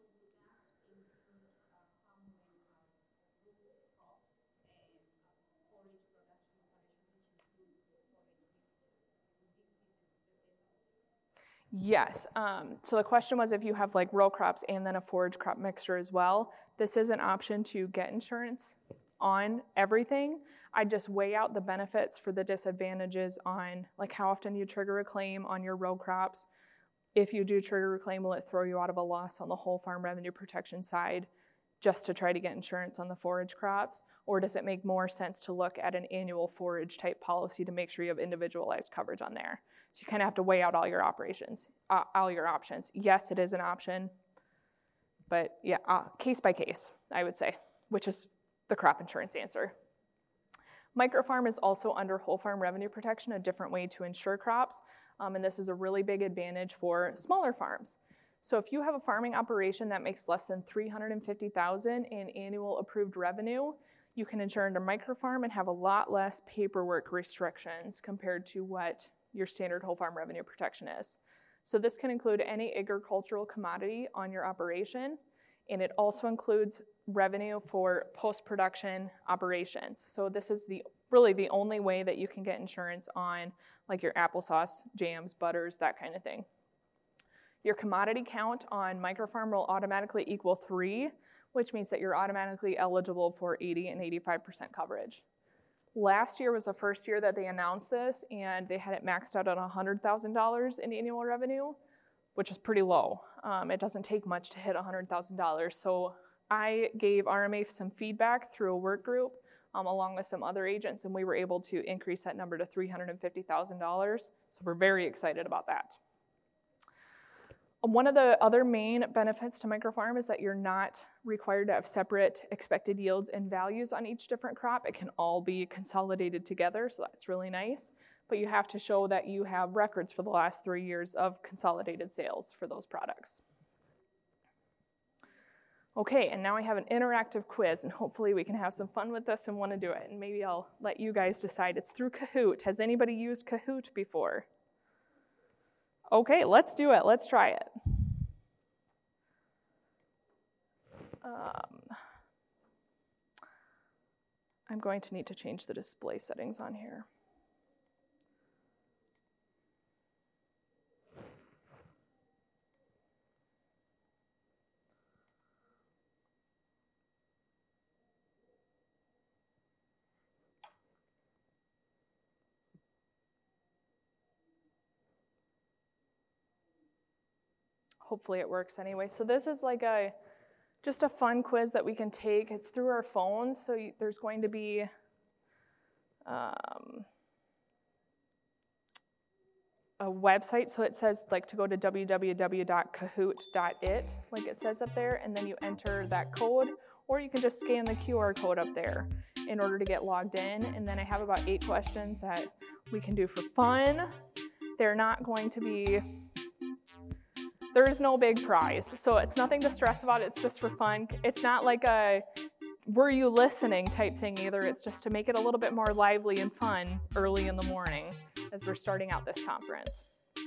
Yes, um, so the question was if you have like row crops and then a forage crop mixture as well, this is an option to get insurance on everything. I just weigh out the benefits for the disadvantages on like how often you trigger a claim on your row crops. If you do trigger a claim, will it throw you out of a loss on the whole farm revenue protection side just to try to get insurance on the forage crops? Or does it make more sense to look at an annual forage type policy to make sure you have individualized coverage on there? So you kind of have to weigh out all your operations, uh, all your options. Yes, it is an option, but yeah, uh, case by case, I would say, which is the crop insurance answer. Microfarm is also under whole farm revenue protection, a different way to insure crops, um, and this is a really big advantage for smaller farms. So if you have a farming operation that makes less than three hundred fifty thousand dollars in annual approved revenue, you can insure under microfarm and have a lot less paperwork restrictions compared to what your standard whole farm revenue protection is. So this can include any agricultural commodity on your operation, and it also includes revenue for post-production operations. So this is the really the only way that you can get insurance on like your applesauce, jams, butters, that kind of thing. Your commodity count on microfarm will automatically equal three, which means that you're automatically eligible for eighty and eighty-five percent coverage. Last year was the first year that they announced this, and they had it maxed out at one hundred thousand dollars in annual revenue, which is pretty low. Um, it doesn't take much to hit one hundred thousand dollars. So I gave R M A some feedback through a work group um, along with some other agents, and we were able to increase that number to three hundred fifty thousand dollars. So we're very excited about that. One of the other main benefits to microfarm is that you're not required to have separate expected yields and values on each different crop. It can all be consolidated together, so that's really nice. But you have to show that you have records for the last three years of consolidated sales for those products. Okay, and now I have an interactive quiz, and hopefully we can have some fun with this and want to do it. And maybe I'll let you guys decide. It's through Kahoot. Has anybody used Kahoot before? Okay, let's do it. Let's try it. Um, I'm going to need to change the display settings on here. Hopefully it works anyway. So this is like a just a fun quiz that we can take. It's through our phones, so you, there's going to be um, a website. So it says like to go to w w w dot kahoot dot it, like it says up there, and then you enter that code, or you can just scan the Q R code up there in order to get logged in. And then I have about eight questions that we can do for fun. They're not going to be, there is no big prize, so it's nothing to stress about. It's just for fun. It's not like a were you listening type thing either. It's just to make it a little bit more lively and fun early in the morning as we're starting out this conference.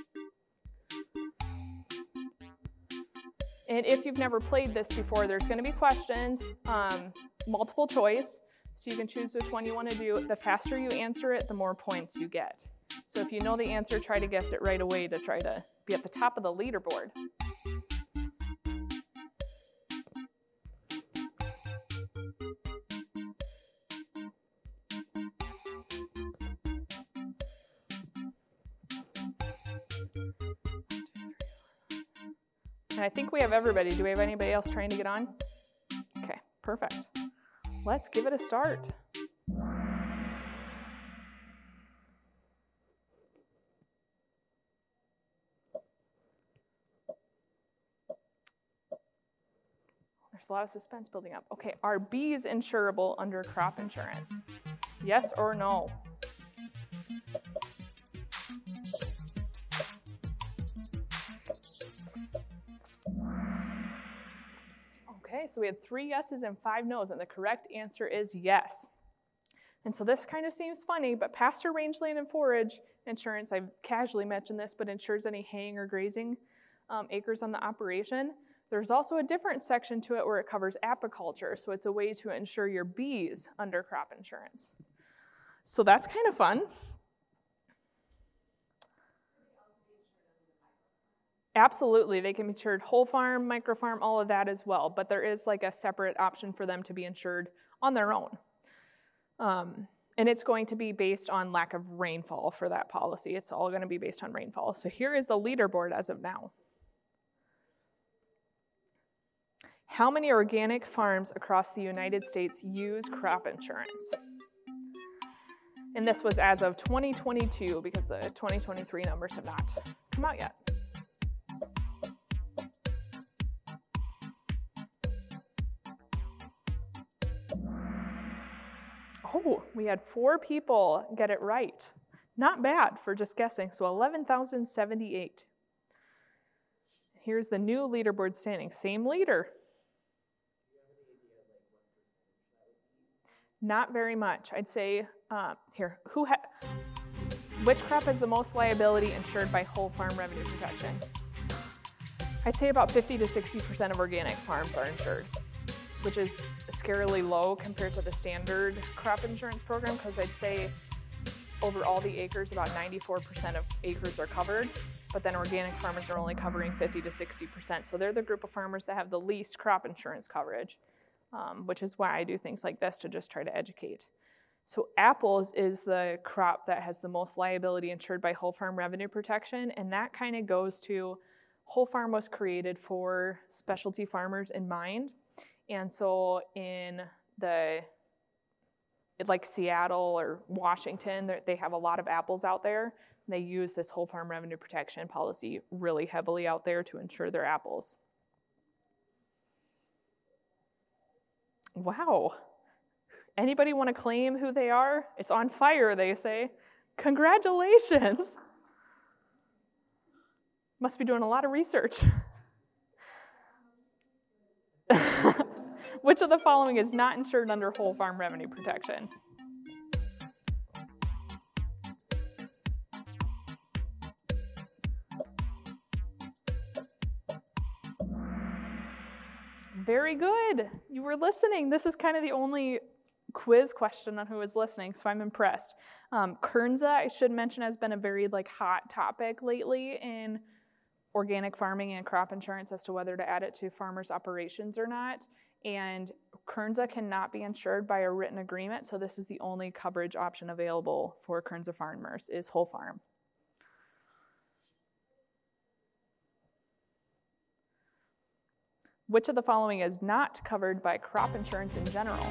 And if you've never played this before, there's going to be questions, um, multiple choice, so you can choose which one you want to do. The faster you answer it, the more points you get. So if you know the answer, try to guess it right away to try to be at the top of the leaderboard. And I think we have everybody. Do we have anybody else trying to get on? Okay, perfect. Let's give it a start. There's a lot of suspense building up. Okay, are bees insurable under crop insurance? Yes or no? Okay, so we had three yeses and five nos, and the correct answer is yes. And so this kind of seems funny, but pasture, rangeland, and forage insurance, I've casually mentioned this, but insures any haying or grazing um, acres on the operation. There's also a different section to it where it covers apiculture, so it's a way to insure your bees under crop insurance. So that's kind of fun. Absolutely, they can be insured whole farm, micro farm, all of that as well, but there is like a separate option for them to be insured on their own. Um, and it's going to be based on lack of rainfall for that policy. It's all going to be based on rainfall. So here is the leaderboard as of now. How many organic farms across the United States use crop insurance? And this was as of twenty twenty-two because the twenty twenty-three numbers have not come out yet. Oh, we had four people get it right. Not bad for just guessing, so eleven thousand seventy-eight. Here's the new leaderboard standing, same leader. Not very much. I'd say, uh, here, who ha- which crop has the most liability insured by whole farm revenue protection? I'd say about fifty to sixty percent of organic farms are insured, which is scarily low compared to the standard crop insurance program, because I'd say over all the acres, about ninety-four percent of acres are covered, but then organic farmers are only covering fifty to sixty percent. So they're the group of farmers that have the least crop insurance coverage, um, which is why I do things like this to just try to educate. So apples is the crop that has the most liability insured by whole farm revenue protection, and that kind of goes to whole farm was created for specialty farmers in mind. And so in the, like Seattle or Washington, they have a lot of apples out there. They use this whole farm revenue protection policy really heavily out there to insure their apples. Wow. Anybody want to claim who they are? It's on fire, they say. Congratulations. Must be doing a lot of research. Which of the following is not insured under whole farm revenue protection? Very good. You were listening. This is kind of the only quiz question on who was listening, so I'm impressed. Um, Kernza, I should mention, has been a very like hot topic lately in organic farming and crop insurance as to whether to add it to farmers' operations or not. And Kernza cannot be insured by a written agreement, so this is the only coverage option available for Kernza farmers is whole farm. Which of the following is not covered by crop insurance in general?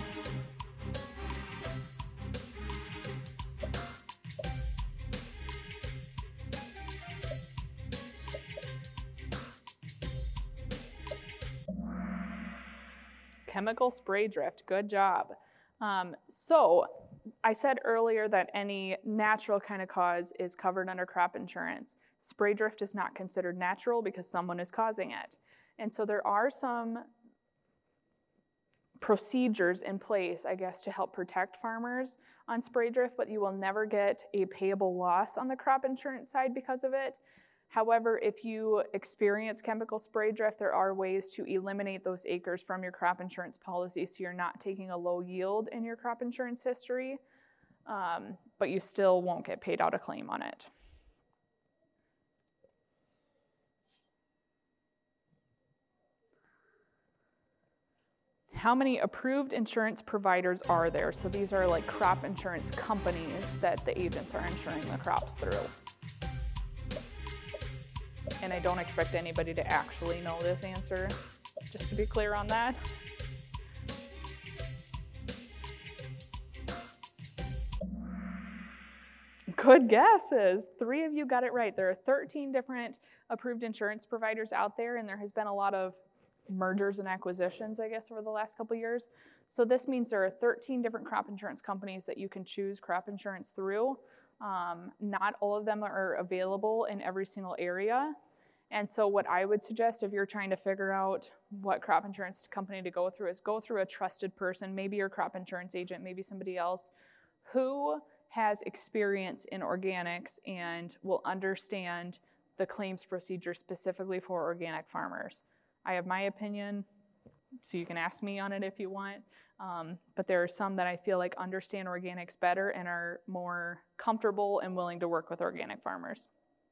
chemical spray drift. Good job. Um, so I said earlier that any natural kind of cause is covered under crop insurance. Spray drift is not considered natural because someone is causing it. And so there are some procedures in place, I guess, to help protect farmers on spray drift, but you will never get a payable loss on the crop insurance side because of it. However, if you experience chemical spray drift, there are ways to eliminate those acres from your crop insurance policy so you're not taking a low yield in your crop insurance history, um, but you still won't get paid out a claim on it. How many approved insurance providers are there? So these are like crop insurance companies that the agents are insuring the crops through. And I don't expect anybody to actually know this answer, just to be clear on that. Good guesses. Three of you got it right. There are thirteen different approved insurance providers out there, and there has been a lot of mergers and acquisitions, I guess, over the last couple of years. So this means there are thirteen different crop insurance companies that you can choose crop insurance through. Um, not all of them are available in every single area. And so what I would suggest if you're trying to figure out what crop insurance company to go through is go through a trusted person, maybe your crop insurance agent, maybe somebody else, who has experience in organics and will understand the claims procedure specifically for organic farmers. I have my opinion, so you can ask me on it if you want, um, but there are some that I feel like understand organics better and are more comfortable and willing to work with organic farmers.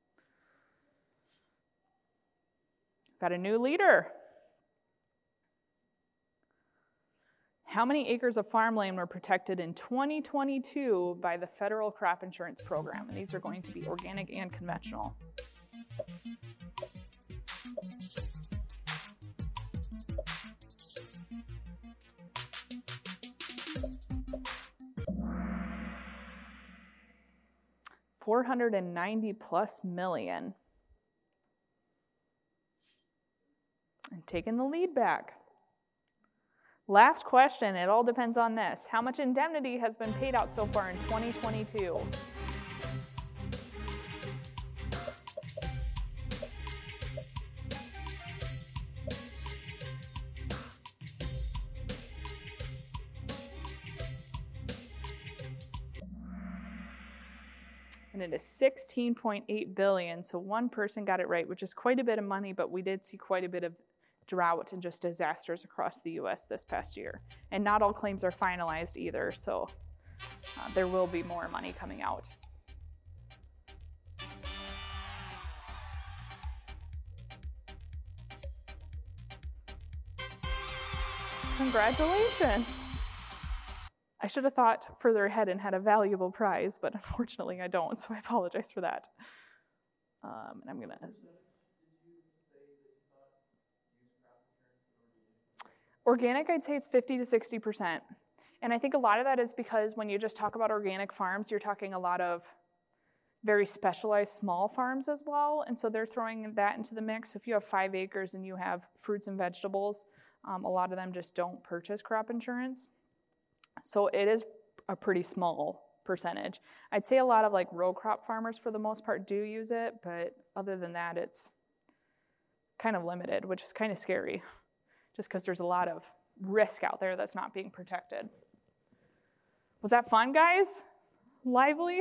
Got a new leader. How many acres of farmland were protected in twenty twenty-two by the federal crop insurance program? And these are going to be organic and conventional. four hundred ninety plus million. And taking the lead back. Last question, it all depends on this. How much indemnity has been paid out so far in twenty twenty-two? And it is sixteen point eight billion dollars, so one person got it right, which is quite a bit of money, but we did see quite a bit of drought and just disasters across the U S this past year. And not all claims are finalized either, so uh, there will be more money coming out. Congratulations. I should have thought further ahead and had a valuable prize, but unfortunately I don't, so I apologize for that. Um, and I'm gonna... Organic, I'd say it's fifty to sixty percent. And I think a lot of that is because when you just talk about organic farms, you're talking a lot of very specialized small farms as well. And so they're throwing that into the mix. If you have five acres and you have fruits and vegetables, um, a lot of them just don't purchase crop insurance. So it is a pretty small percentage. I'd say a lot of like row crop farmers for the most part do use it, but other than that, it's kind of limited, which is kind of scary, just because there's a lot of risk out there that's not being protected. Was that fun, guys? Lively?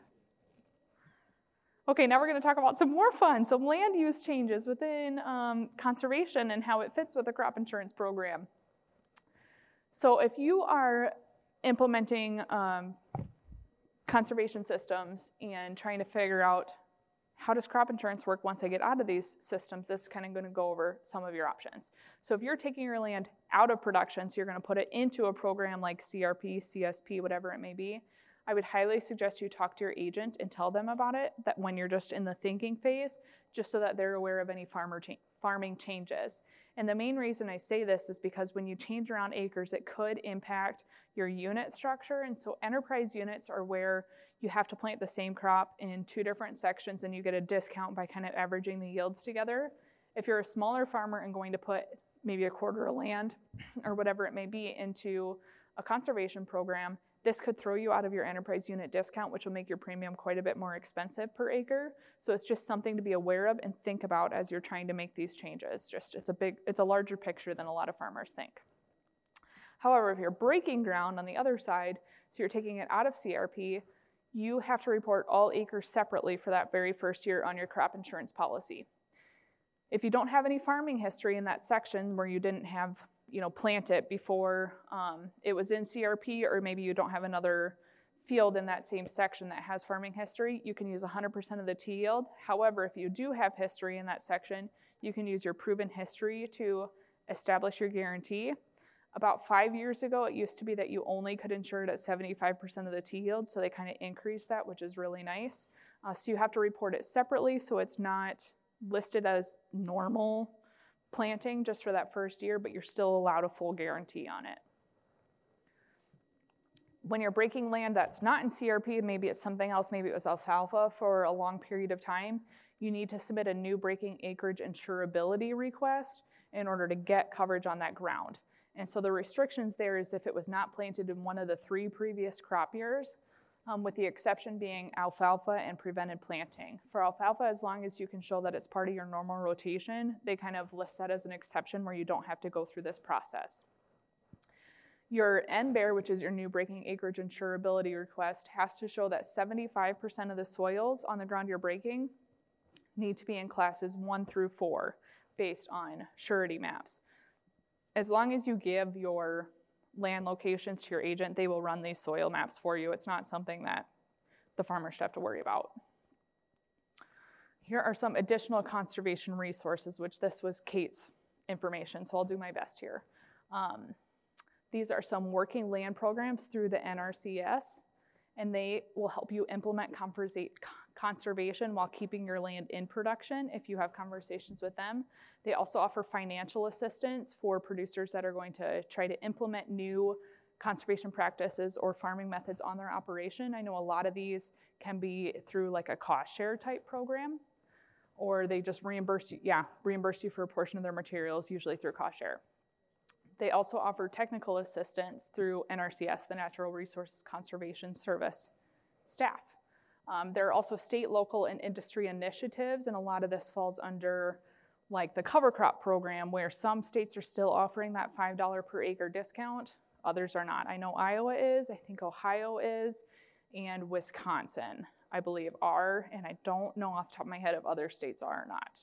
Okay, now we're going to talk about some more fun, some land use changes within um, conservation and how it fits with the crop insurance program. So if you are implementing um, conservation systems and trying to figure out how does crop insurance work once I get out of these systems, this is kind of going to go over some of your options. So if you're taking your land out of production, so you're going to put it into a program like C R P, C S P, whatever it may be, I would highly suggest you talk to your agent and tell them about it, that when you're just in the thinking phase, just so that they're aware of any farmer cha- farming changes. And the main reason I say this is because when you change around acres, it could impact your unit structure. And so enterprise units are where you have to plant the same crop in two different sections and you get a discount by kind of averaging the yields together. If you're a smaller farmer and going to put maybe a quarter of land or whatever it may be into a conservation program, this could throw you out of your enterprise unit discount, which will make your premium quite a bit more expensive per acre. So it's just something to be aware of and think about as you're trying to make these changes. Just it's a big, it's a larger picture than a lot of farmers think. However, if you're breaking ground on the other side, so you're taking it out of C R P, you have to report all acres separately for that very first year on your crop insurance policy. If you don't have any farming history in that section where you didn't have, you know, plant it before um, it was in C R P, or maybe you don't have another field in that same section that has farming history, you can use one hundred percent of the T yield. However, if you do have history in that section, you can use your proven history to establish your guarantee. About five years ago, it used to be that you only could insure it at seventy-five percent of the T yield, so they kind of increased that, which is really nice. Uh, so you have to report it separately, so it's not listed as normal planting just for that first year, but you're still allowed a full guarantee on it. When you're breaking land that's not in C R P, maybe it's something else, maybe it was alfalfa for a long period of time, you need to submit a new breaking acreage insurability request in order to get coverage on that ground. And so the restrictions there is if it was not planted in one of the three previous crop years, um, with the exception being alfalfa and prevented planting. For alfalfa, as long as you can show that it's part of your normal rotation, they kind of list that as an exception where you don't have to go through this process. Your N B A R, which is your new breaking acreage insurability request, has to show that seventy-five percent of the soils on the ground you're breaking need to be in classes one through four based on surety maps. As long as you give your land locations to your agent, they will run these soil maps for you. It's not something that the farmer should have to worry about. Here are some additional conservation resources, which this was Kate's information, so I'll do my best here. Um, these are some working land programs through the N R C S, and they will help you implement conservation while keeping your land in production if you have conversations with them. They also offer financial assistance for producers that are going to try to implement new conservation practices or farming methods on their operation. I know a lot of these can be through like a cost share type program, or they just reimburse you, yeah, reimburse you for a portion of their materials, usually through cost share. They also offer technical assistance through N R C S, the Natural Resources Conservation Service staff. Um, there are also state, local, and industry initiatives, and a lot of this falls under like the cover crop program, where some states are still offering that five dollars per acre discount, others are not. I know Iowa is, I think Ohio is, and Wisconsin, I believe, are, and I don't know off the top of my head if other states are or not.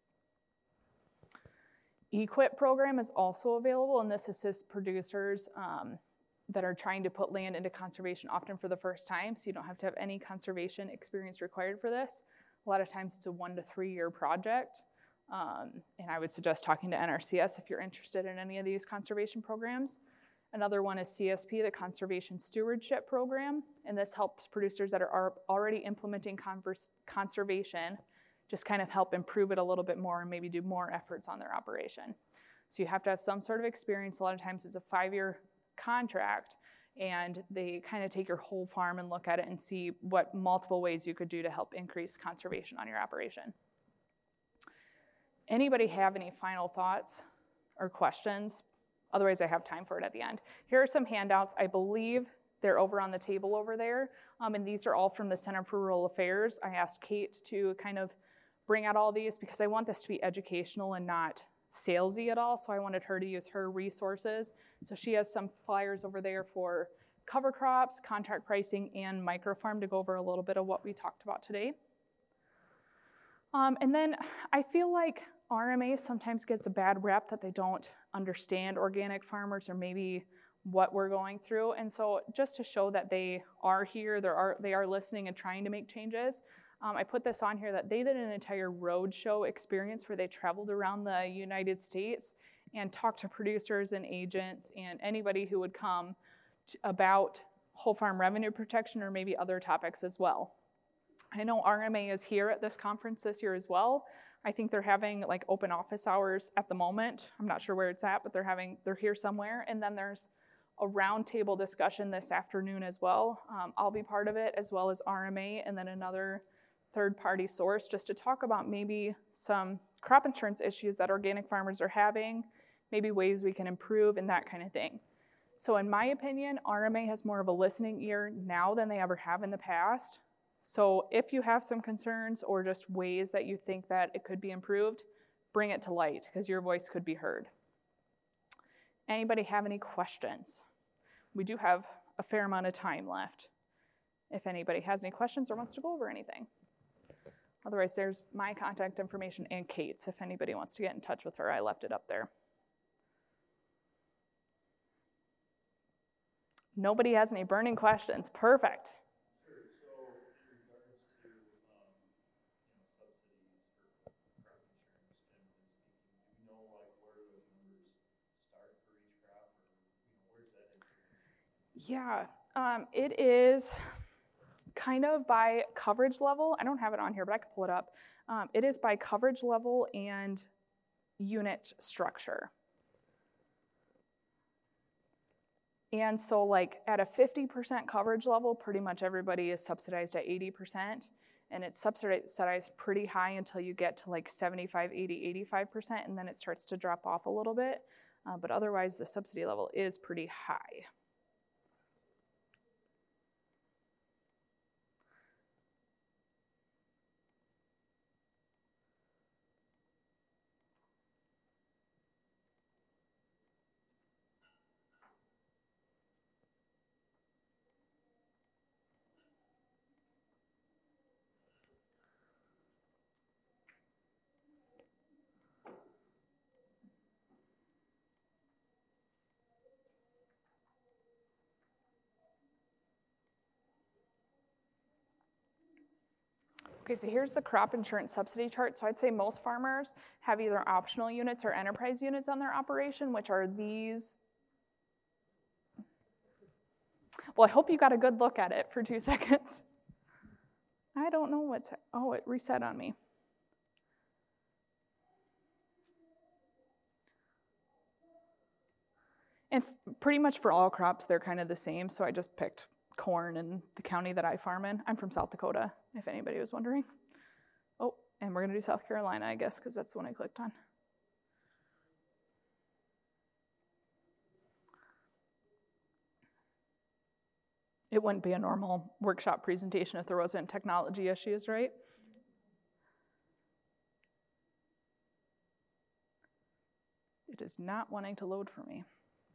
E Q I P program is also available, and this assists producers um, that are trying to put land into conservation, often for the first time, so you don't have to have any conservation experience required for this. A lot of times it's a one to three year project, um, and I would suggest talking to N R C S if you're interested in any of these conservation programs. Another one is C S P, the Conservation Stewardship Program, and this helps producers that are already implementing converse, conservation just kind of help improve it a little bit more and maybe do more efforts on their operation. So you have to have some sort of experience. A lot of times it's a five-year contract, and they kind of take your whole farm and look at it and see what multiple ways you could do to help increase conservation on your operation. Anybody have any final thoughts or questions? Otherwise, I have time for it at the end. Here are some handouts. I believe they're over on the table over there, um, and these are all from the Center for Rural Affairs. I asked Kate to kind of bring out all these because I want this to be educational and not salesy at all, so I wanted her to use her resources. So she has some flyers over there for cover crops, contract pricing, and microfarm to go over a little bit of what we talked about today. Um, and then I feel like R M A sometimes gets a bad rep that they don't understand organic farmers or maybe what we're going through. And so just to show that they are here, they are, they are listening and trying to make changes, Um, I put this on here that they did an entire roadshow experience where they traveled around the United States and talked to producers and agents and anybody who would come to, about whole farm revenue protection or maybe other topics as well. I know R M A is here at this conference this year as well. I think they're having like open office hours at the moment. I'm not sure where it's at, but they're having they're here somewhere. And then there's a roundtable discussion this afternoon as well. Um, I'll be part of it, as well as R M A, and then another third-party source, just to talk about maybe some crop insurance issues that organic farmers are having, maybe ways we can improve and that kind of thing. So in my opinion, R M A has more of a listening ear now than they ever have in the past. So if you have some concerns or just ways that you think that it could be improved, bring it to light because your voice could be heard. Anybody have any questions? We do have a fair amount of time left if anybody has any questions or wants to go over anything. Otherwise, there's my contact information and Kate's if anybody wants to get in touch with her. I left it up there. Nobody has any burning questions. Perfect. Sure. So in regards to um, you know, subsidies for crop insurance, generally speaking, do you know like where those numbers start for each crop, or you know, where's that information? Yeah, um, it is kind of by coverage level. I don't have it on here, but I could pull it up. Um, it is by coverage level and unit structure. And so like at a fifty percent coverage level, pretty much everybody is subsidized at eighty percent. And it's subsidized pretty high until you get to like seventy-five, eighty, eighty-five percent, and then it starts to drop off a little bit. Uh, but otherwise, the subsidy level is pretty high. Okay, so here's the crop insurance subsidy chart. So I'd say most farmers have either optional units or enterprise units on their operation, which are these. Well, I hope you got a good look at it for two seconds. I don't know what's, oh, it reset on me. And pretty much for all crops, they're kind of the same, so I just picked corn in the county that I farm in. I'm from South Dakota, if anybody was wondering. Oh, and we're going to do South Carolina, I guess, because that's the one I clicked on. It wouldn't be a normal workshop presentation if there wasn't technology issues, right? It is not wanting to load for me.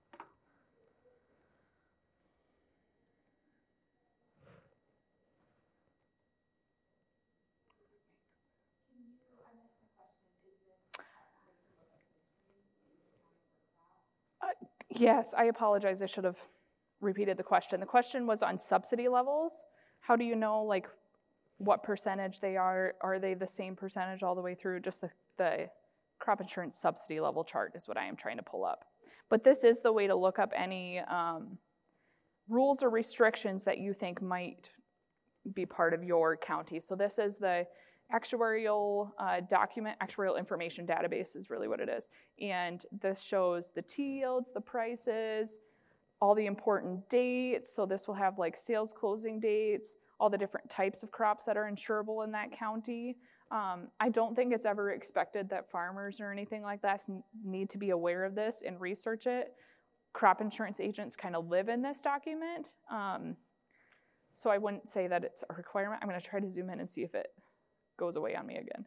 Yes, I apologize. I should have repeated the question. The question was on subsidy levels. How do you know, like, what percentage they are? Are they the same percentage all the way through? Just the, the crop insurance subsidy level chart is what I am trying to pull up. But this is the way to look up any um, rules or restrictions that you think might be part of your county. So this is the actuarial uh, document, actuarial information database is really what it is. And this shows the T yields, the prices, all the important dates. So this will have like sales closing dates, all the different types of crops that are insurable in that county. Um, I don't think it's ever expected that farmers or anything like that need to be aware of this and research it. Crop insurance agents kind of live in this document. Um, so I wouldn't say that it's a requirement. I'm going to try to zoom in and see if it goes away on me again.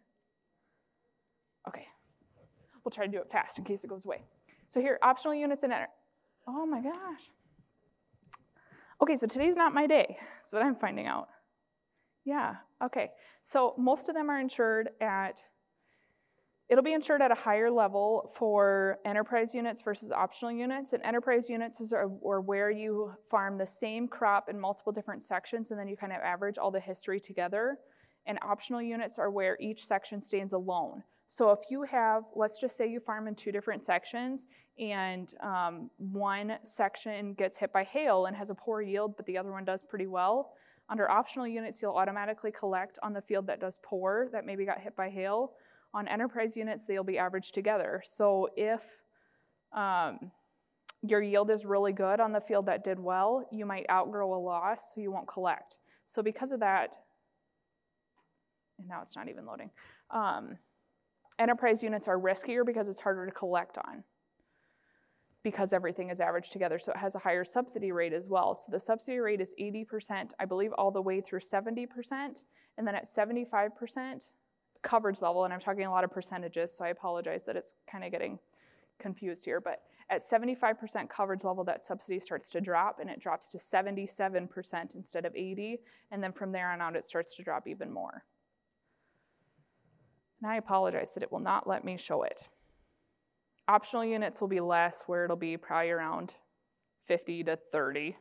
Okay, we'll try to do it fast in case it goes away. So here, optional units and enter. Oh my gosh. Okay, so today's not my day. That's what I'm finding out. Yeah, okay. So most of them are insured at, it'll be insured at a higher level for enterprise units versus optional units. And enterprise units is or where you farm the same crop in multiple different sections and then you kind of average all the history together. And optional units are where each section stands alone. So if you have, let's just say you farm in two different sections and um, one section gets hit by hail and has a poor yield, but the other one does pretty well. Under optional units, you'll automatically collect on the field that does poor, that maybe got hit by hail. On enterprise units, they'll be averaged together. So if um, your yield is really good on the field that did well, you might outgrow a loss, so you won't collect. So because of that, and now it's not even loading. Um, enterprise units are riskier because it's harder to collect on. because everything is averaged together. So it has a higher subsidy rate as well. So the subsidy rate is eighty percent, I believe, all the way through seventy percent. And then at seventy-five percent coverage level, and I'm talking a lot of percentages, so I apologize that it's kind of getting confused here, but at seventy-five percent coverage level, that subsidy starts to drop, and it drops to seventy-seven percent instead of eighty, and then from there on out, it starts to drop even more. And I apologize that it will not let me show it. Optional units will be less, where it'll be probably around fifty to thirty.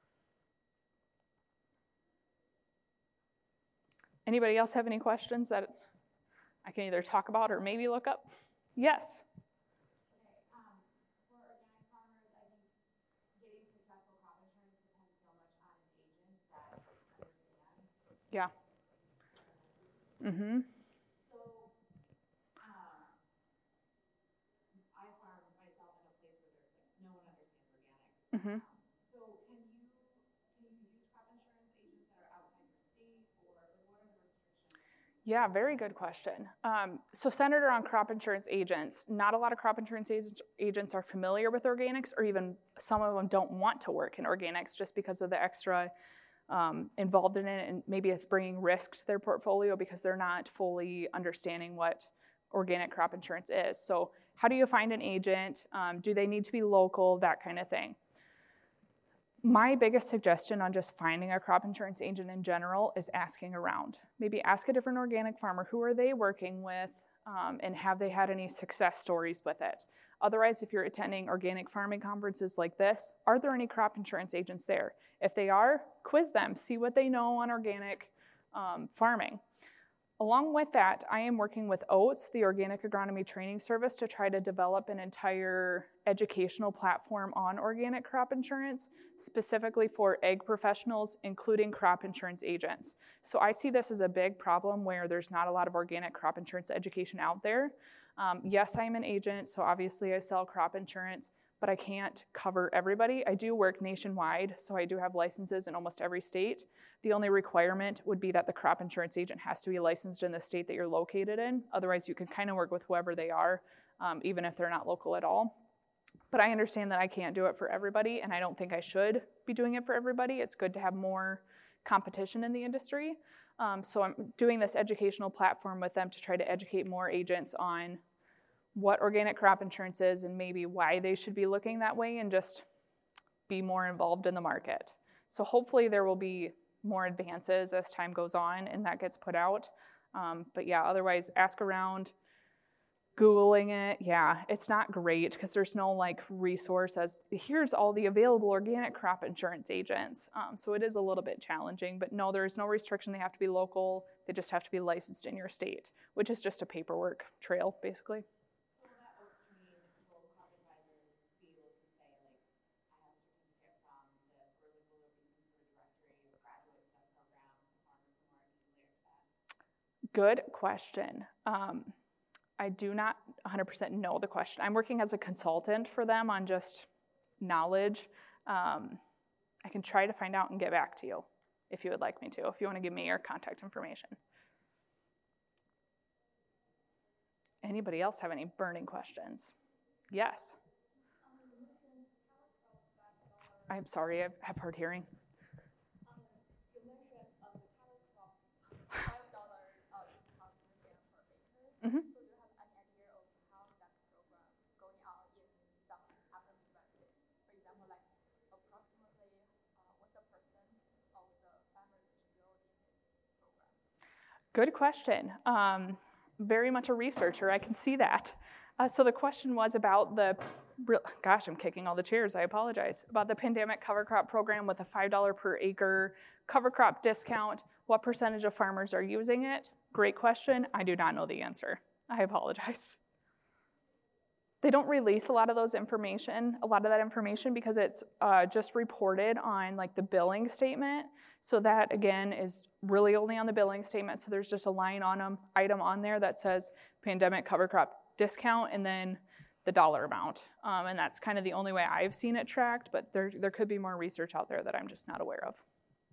Anybody else have any questions that I can either talk about or maybe look up? Yes? Okay, um, for organic farmers, I think getting successful crop insurance depends so much on an agent that understands. Yeah. Mm-hmm. So, um, I farm myself in a place where there's like, no one understands organic. Mm-hmm. So can you, can you use crop insurance agents that are outside your state, or like, what are the restrictions? Yeah, very good question. Um, so centered around crop insurance agents, not a lot of crop insurance agents, agents are familiar with organics, or even some of them don't want to work in organics just because of the extra um, involved in it, and maybe it's bringing risk to their portfolio because they're not fully understanding what organic crop insurance is. So how do you find an agent? Um, do they need to be local? That kind of thing. My biggest suggestion on just finding a crop insurance agent in general is asking around. Maybe ask a different organic farmer, who are they working with, um, and have they had any success stories with it? Otherwise, if you're attending organic farming conferences like this, are there any crop insurance agents there? If they are, quiz them, see what they know on organic um, farming. Along with that, I am working with OATS, the Organic Agronomy Training Service, to try to develop an entire educational platform on organic crop insurance, specifically for ag professionals, including crop insurance agents. So I see this as a big problem where there's not a lot of organic crop insurance education out there. Um, yes, I'm an agent, so obviously I sell crop insurance, but I can't cover everybody. I do work nationwide, so I do have licenses in almost every state. The only requirement would be that the crop insurance agent has to be licensed in the state that you're located in. Otherwise, you can kind of work with whoever they are, um, even if they're not local at all. But I understand that I can't do it for everybody, and I don't think I should be doing it for everybody. It's good to have more competition in the industry. Um, so I'm doing this educational platform with them to try to educate more agents on what organic crop insurance is and maybe why they should be looking that way, and just be more involved in the market. So hopefully there will be more advances as time goes on and that gets put out. Um, but yeah, otherwise ask around, Googling it, yeah, it's not great because there's no like resource as here's all the available organic crop insurance agents. Um, so it is a little bit challenging, but no, there's no restriction. They have to be local. They just have to be licensed in your state, which is just a paperwork trail basically. So will that OATS training, will crop advisors be able to say, like, I have a certificate from this, or like, will there be some sort of directory of graduates of that program so farmers can more easily access? Good question. Um, I do not one hundred percent know the question. I'm working as a consultant for them on just knowledge. Um, I can try to find out and get back to you if you would like me to, if you want to give me your contact information. Anybody else have any burning questions? Yes? I'm sorry, I have hard hearing. Um, you mentioned uh, the cover crop five dollar uh, discount program per acre. Mm-hmm. So do you have any idea of how that program going on in some other Midwest states? For example, like approximately uh, what's the percent of the farmers enrolled in this program? Good question. Um, very much a researcher, I can see that. Uh, so the question was about the, gosh, I'm kicking all the chairs, I apologize, about the pandemic cover crop program with a five dollars per acre cover crop discount. What percentage of farmers are using it? Great question. I do not know the answer. I apologize. They don't release a lot of those information, a lot of that information, because it's uh, just reported on like the billing statement. So that again is really only on the billing statement. So there's just a line on them, item on there that says pandemic cover crop discount and then the dollar amount. Um, and that's kind of the only way I've seen it tracked, but there, there could be more research out there that I'm just not aware of.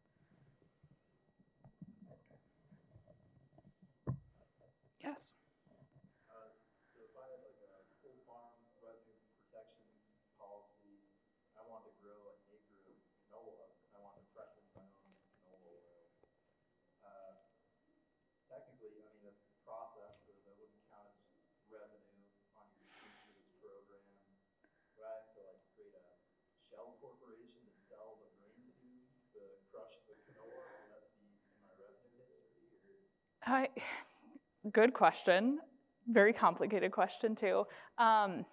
Yes? Uh, so if I had like a full farm revenue protection policy Shell Corporation to sell the grain to, to crush the canola? Will that be in my revenue history? Or? I, good question. Very complicated question, too. Um,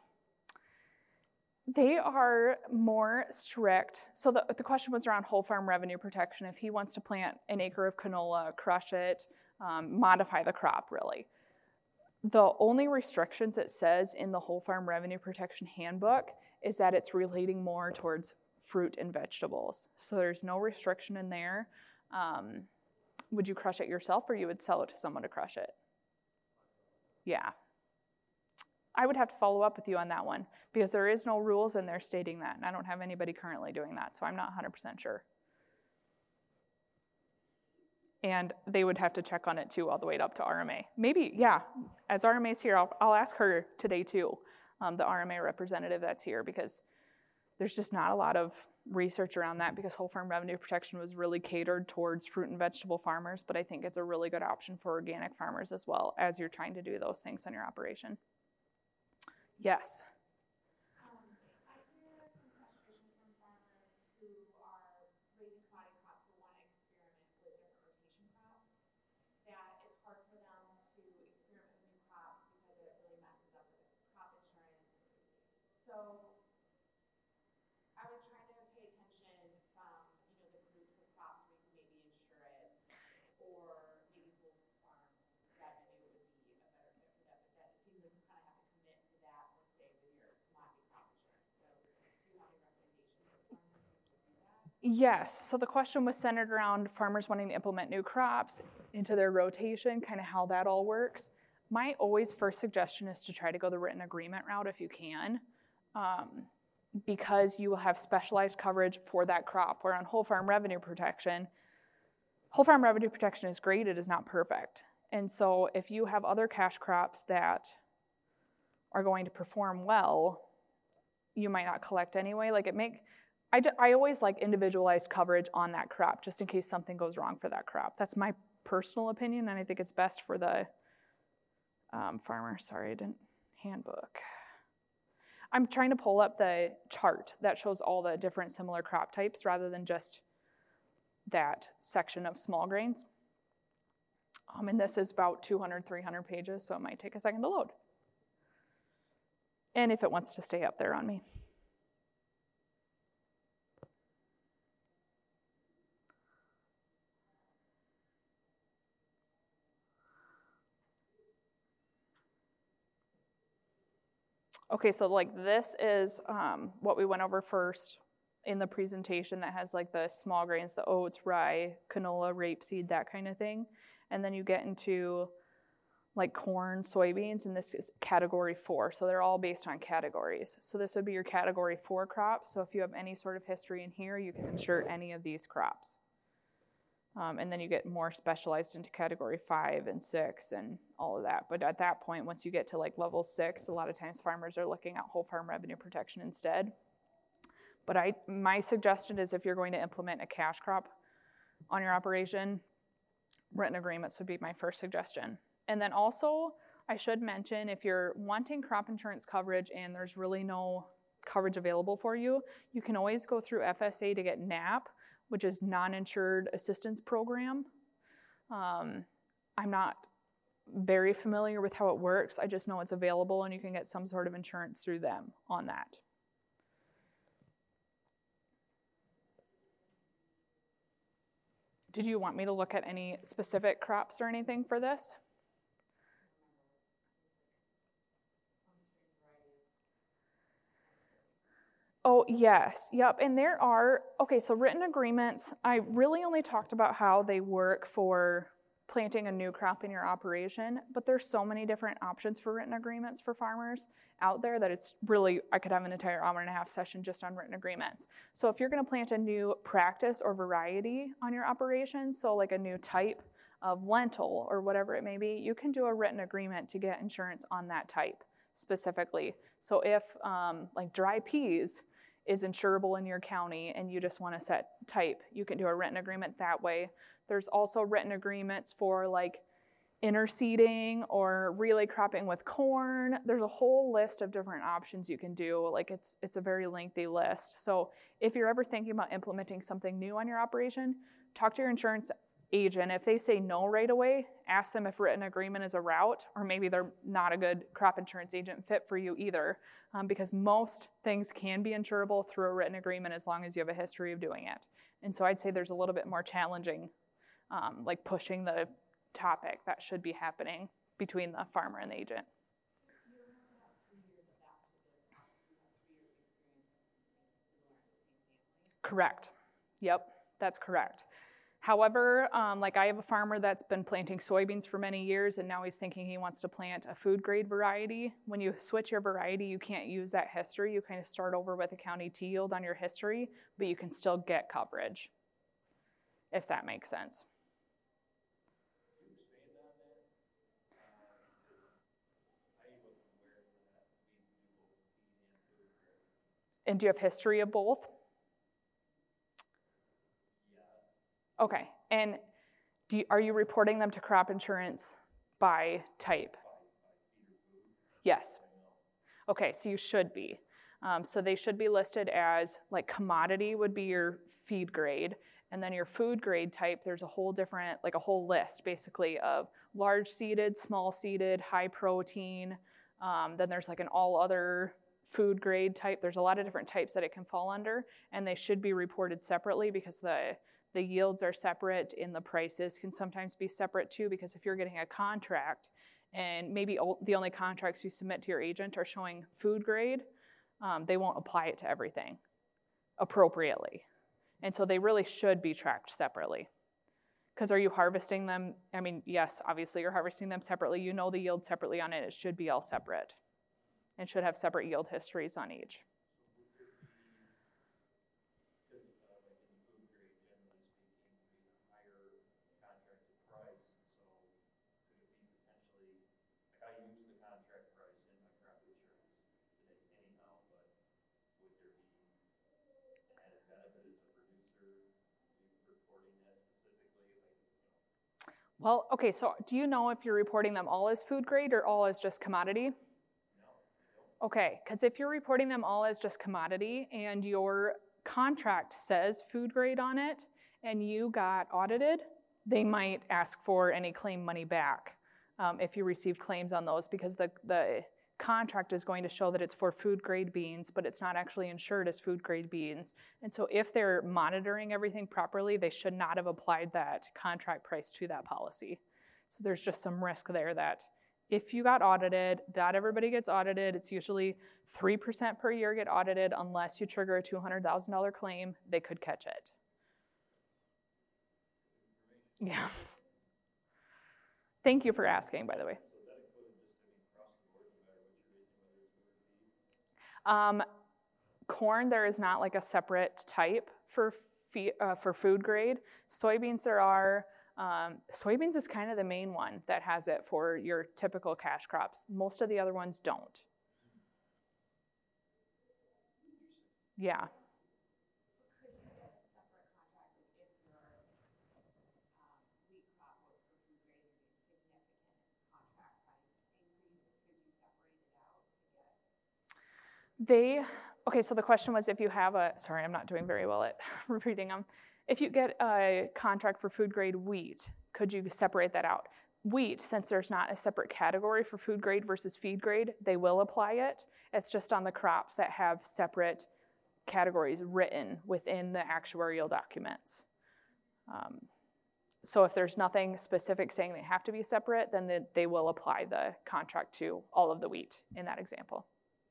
They are more strict. So the, the question was around whole farm revenue protection. If he wants to plant an acre of canola, crush it, um, modify the crop, really. The only restrictions it says in the whole farm revenue protection handbook is that it's relating more towards fruit and vegetables. So there's no restriction in there. Um, would you crush it yourself, or you would sell it to someone to crush it? Yeah. I would have to follow up with you on that one because there is no rules in there stating that, and I don't have anybody currently doing that, so I'm not one hundred percent sure. And they would have to check on it too all the way up to R M A. Maybe, yeah, as R M A's here, I'll, I'll ask her today too, um, the R M A representative that's here, because there's just not a lot of research around that because whole farm revenue protection was really catered towards fruit and vegetable farmers, but I think it's a really good option for organic farmers as well as you're trying to do those things in your operation. Yes. Um, I hear some frustration from farmers who are raising commodity crops but want to experiment with different rotation crops, that it's hard for them to experiment with new crops because it really messes up with crop insurance. So I was trying to pay attention from, you know, the groups of crops where you can maybe insure it, or maybe whole farm revenue would be a better fit for that, but that it seems like you kind of have to commit to that or stay with your commodity crop insurance. So do you have any recommendations for farmers who can do that? Yes, so the question was centered around farmers wanting to implement new crops into their rotation, kind of how that all works. My always first suggestion is to try to go the written agreement route if you can, um, because you will have specialized coverage for that crop, where on whole farm revenue protection, whole farm revenue protection is great, it is not perfect. And so if you have other cash crops that are going to perform well, you might not collect anyway. Like it make, I, I always like individualized coverage on that crop just in case something goes wrong for that crop. That's my personal opinion, and I think it's best for the um, farmer. Sorry, I didn't handbook. I'm trying to pull up the chart that shows all the different similar crop types rather than just that section of small grains. Um, and this is about two hundred, three hundred pages, so it might take a second to load. And if it wants to stay up there on me. Okay, so like this is um, what we went over first in the presentation that has like the small grains, the oats, rye, canola, rapeseed, that kind of thing. And then you get into like corn, soybeans, and this is category four. So they're all based on categories. So this would be your category four crops. So if you have any sort of history in here, you can insure any of these crops. Um, and then you get more specialized into category five and six and all of that. But at that point, once you get to like level six, a lot of times farmers are looking at whole farm revenue protection instead. But I, my suggestion is if you're going to implement a cash crop on your operation, written agreements would be my first suggestion. And then also, I should mention, if you're wanting crop insurance coverage and there's really no coverage available for you, you can always go through F S A to get N A P, which is Non-Insured Assistance Program. Um, I'm not very familiar with how it works. I just know it's available and you can get some sort of insurance through them on that. Did you want me to look at any specific crops or anything for this? Oh, yes. Yep. And there are, okay, so written agreements, I really only talked about how they work for planting a new crop in your operation, but there's so many different options for written agreements for farmers out there that it's really, I could have an entire hour and a half session just on written agreements. So if you're going to plant a new practice or variety on your operation, so like a new type of lentil or whatever it may be, you can do a written agreement to get insurance on that type specifically. So if um, like dry peas is insurable in your county and you just want to set type, you can do a written agreement that way. There's also written agreements for like interseeding or relay cropping with corn. There's a whole list of different options you can do. Like it's it's a very lengthy list. So if you're ever thinking about implementing something new on your operation, talk to your insurance agent. If they say no right away, ask them if written agreement is a route, or maybe they're not a good crop insurance agent fit for you either, um, because most things can be insurable through a written agreement as long as you have a history of doing it. And so I'd say there's a little bit more challenging, um, like pushing the topic that should be happening between the farmer and the agent. You don't have to have three years of that particular crop. You have three years of experience with something similar in the same family. Correct. Yep, that's correct. However, um, like I have a farmer that's been planting soybeans for many years, and now he's thinking he wants to plant a food grade variety. When you switch your variety, you can't use that history. You kind of start over with a county T yield on your history, but you can still get coverage, if that makes sense. To expand on that, uh, because I wasn't aware that we do both feed and food grade. And do you have history of both? Okay, and do you, are you reporting them to crop insurance by type? Yes. Okay, so you should be. Um, so they should be listed as, like, commodity would be your feed grade, and then your food grade type, there's a whole different, like a whole list basically of large seeded, small seeded, high protein, um, then there's like an all other food grade type. There's a lot of different types that it can fall under, and they should be reported separately because the The yields are separate and the prices can sometimes be separate too, because if you're getting a contract and maybe the only contracts you submit to your agent are showing food grade, um, they won't apply it to everything appropriately. And so they really should be tracked separately. Because are you harvesting them? I mean, yes, obviously you're harvesting them separately. You know the yield separately on it. It should be all separate and should have separate yield histories on each. Well, okay, so do you know if you're reporting them all as food grade or all as just commodity? No. Okay, because if you're reporting them all as just commodity and your contract says food grade on it and you got audited, they might ask for any claim money back um, if you received claims on those, because the, the contract is going to show that it's for food grade beans, but it's not actually insured as food grade beans. And so if they're monitoring everything properly, they should not have applied that contract price to that policy. So there's just some risk there that if you got audited, not everybody gets audited. It's usually three percent per year get audited unless you trigger a two hundred thousand dollars claim, they could catch it. Yeah. Thank you for asking, by the way. Um, corn, there is not like a separate type for fee, uh, for food grade. Soybeans, there are. Um, soybeans is kind of the main one that has it for your typical cash crops. Most of the other ones don't. Yeah. Could you get a separate contract if your um, wheat crop was for food grade and a significant contract price increase? Could you separate it out to get? They, okay, so the question was if you have a, sorry, I'm not doing very well at repeating them. If you get a contract for food grade wheat, could you separate that out? Wheat, since there's not a separate category for food grade versus feed grade, they will apply it. It's just on the crops that have separate categories written within the actuarial documents. Um, so if there's nothing specific saying they have to be separate, then they, they will apply the contract to all of the wheat in that example.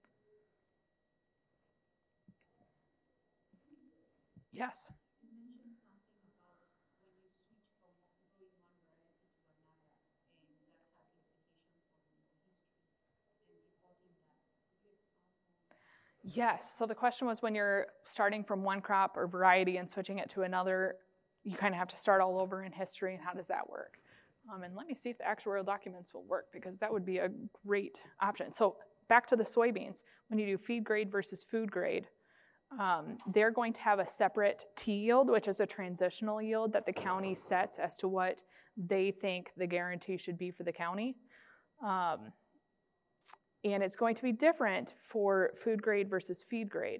Yes? You mentioned something about when you switch from growing one variety to another, and that has implications for your history and reporting that. Could you expound on that? Yes, so the question was when you're starting from one crop or variety and switching it to another, you kind of have to start all over in history, and how does that work? Um, and let me see if the actuarial documents will work, because that would be a great option. So back to the soybeans, when you do feed grade versus food grade, Um, they're going to have a separate T yield, which is a transitional yield that the county sets as to what they think the guarantee should be for the county. Um, and it's going to be different for food grade versus feed grade.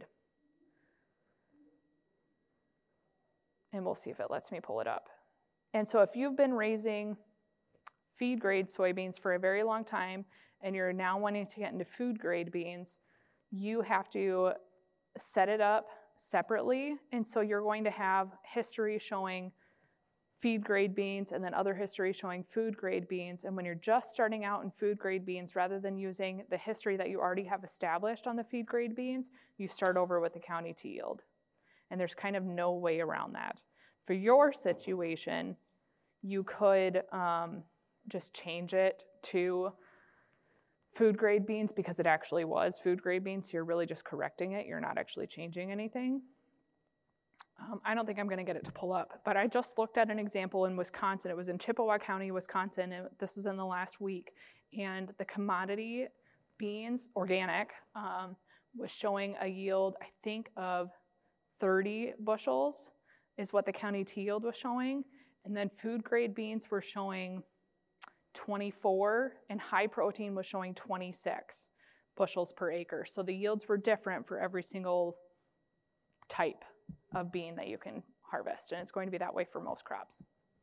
And we'll see if it lets me pull it up. And so if you've been raising feed grade soybeans for a very long time and you're now wanting to get into food grade beans, you have to set it up separately. And so you're going to have history showing feed grade beans and then other history showing food grade beans. And when you're just starting out in food grade beans, rather than using the history that you already have established on the feed grade beans, you start over with the county T yield. And there's kind of no way around that. For your situation, you could um, just change it to food grade beans because it actually was food grade beans. So you're really just correcting it. You're not actually changing anything. Um, I don't think I'm going to get it to pull up, but I just looked at an example in Wisconsin. It was in Chippewa County, Wisconsin, and this was in the last week. And the commodity beans, organic, um, was showing a yield, I think, of thirty bushels is what the county T yield was showing. And then food grade beans were showing twenty-four, and high protein was showing twenty-six bushels per acre. So the yields were different for every single type of bean that you can harvest, and it's going to be that way for most crops.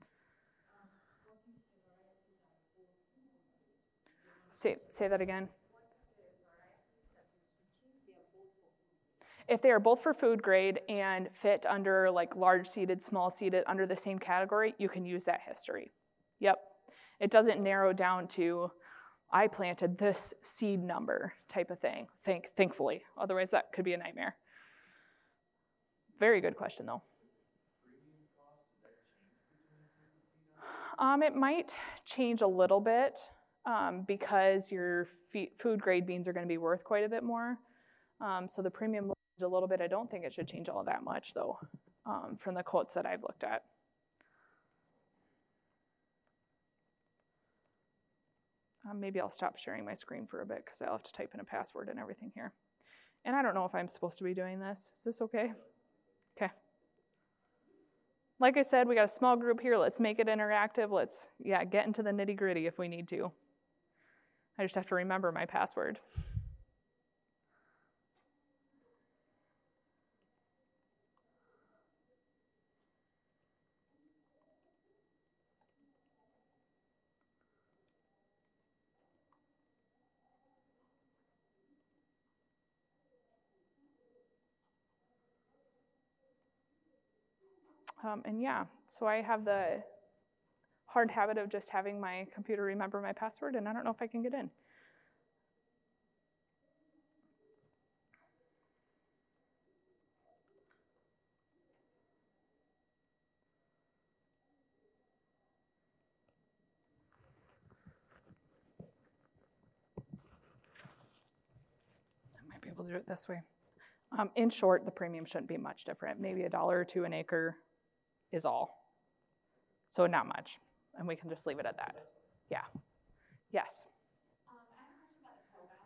Say, say that again. If they are both for food grade and fit under like large seeded, small seeded, under the same category, you can use that history. Yep. It doesn't narrow down to, I planted this seed number type of thing, Think, thankfully. Otherwise, that could be a nightmare. Very good question, though. Um, it might change a little bit um, because your fe- food grade beans are going to be worth quite a bit more. Um, so the premium will change a little bit. I don't think it should change all that much, though, um, from the quotes that I've looked at. Um, maybe I'll stop sharing my screen for a bit because I'll have to type in a password and everything here. And I don't know if I'm supposed to be doing this. Is this okay? Okay. Like I said, we got a small group here. Let's make it interactive. Let's, yeah, get into the nitty gritty if we need to. I just have to remember my password. Um, and yeah, so I have the hard habit of just having my computer remember my password, and I don't know if I can get in. I might be able to do it this way. Um, in short, the premium shouldn't be much different. Maybe a dollar or two an acre is all. So not much. And we can just leave it at that. Yeah. Yes. Um, I have a question about the TOGA.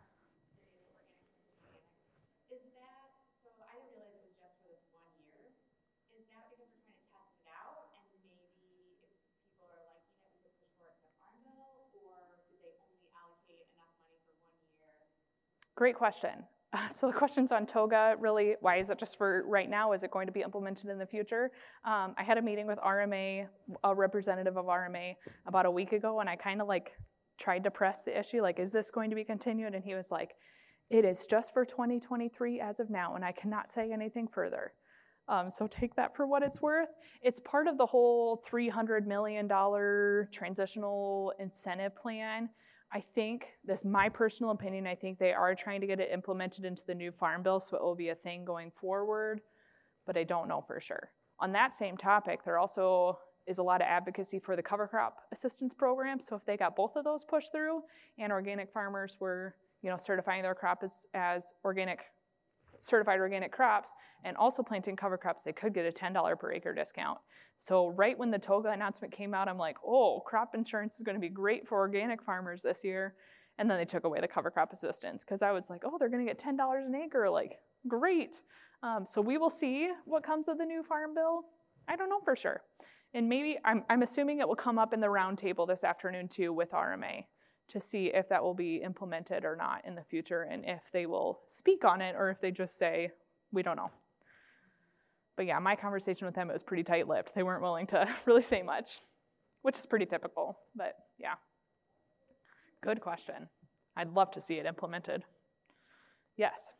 Is that, so I didn't realize it was just for this one year. Is that because we're trying to test it out and maybe if people are liking it, we could push for it in the Farm Bill, or did they only allocate enough money for one year? Great question. Uh, so the question's on TOGA, really, why is it just for right now? Is it going to be implemented in the future? Um, I had a meeting with R M A, a representative of R M A, about a week ago, and I kind of like tried to press the issue, like, is this going to be continued? And he was like, it is just for twenty twenty-three as of now, and I cannot say anything further. Um, so take that for what it's worth. It's part of the whole three hundred million dollars transitional incentive plan. I think, this is my personal opinion, I think they are trying to get it implemented into the new Farm Bill, so it will be a thing going forward, but I don't know for sure. On that same topic, there also is a lot of advocacy for the cover crop assistance program, so if they got both of those pushed through and organic farmers were, you know, certifying their crop as, as organic, certified organic crops and also planting cover crops, they could get a ten dollars per acre discount. So right when the TOGA announcement came out, I'm like, oh, crop insurance is going to be great for organic farmers this year. And then they took away the cover crop assistance because I was like, oh, they're going to get ten dollars an acre. Like, Great. Um, so we will see what comes of the new farm bill. I don't know for sure. And maybe, I'm, I'm assuming it will come up in the roundtable this afternoon too with R M A to see if that will be implemented or not in the future, and if they will speak on it or if they just say, we don't know. But yeah, my conversation with them, it was pretty tight-lipped. They weren't willing to really say much, which is pretty typical, but yeah. Good question. I'd love to see it implemented. Yes?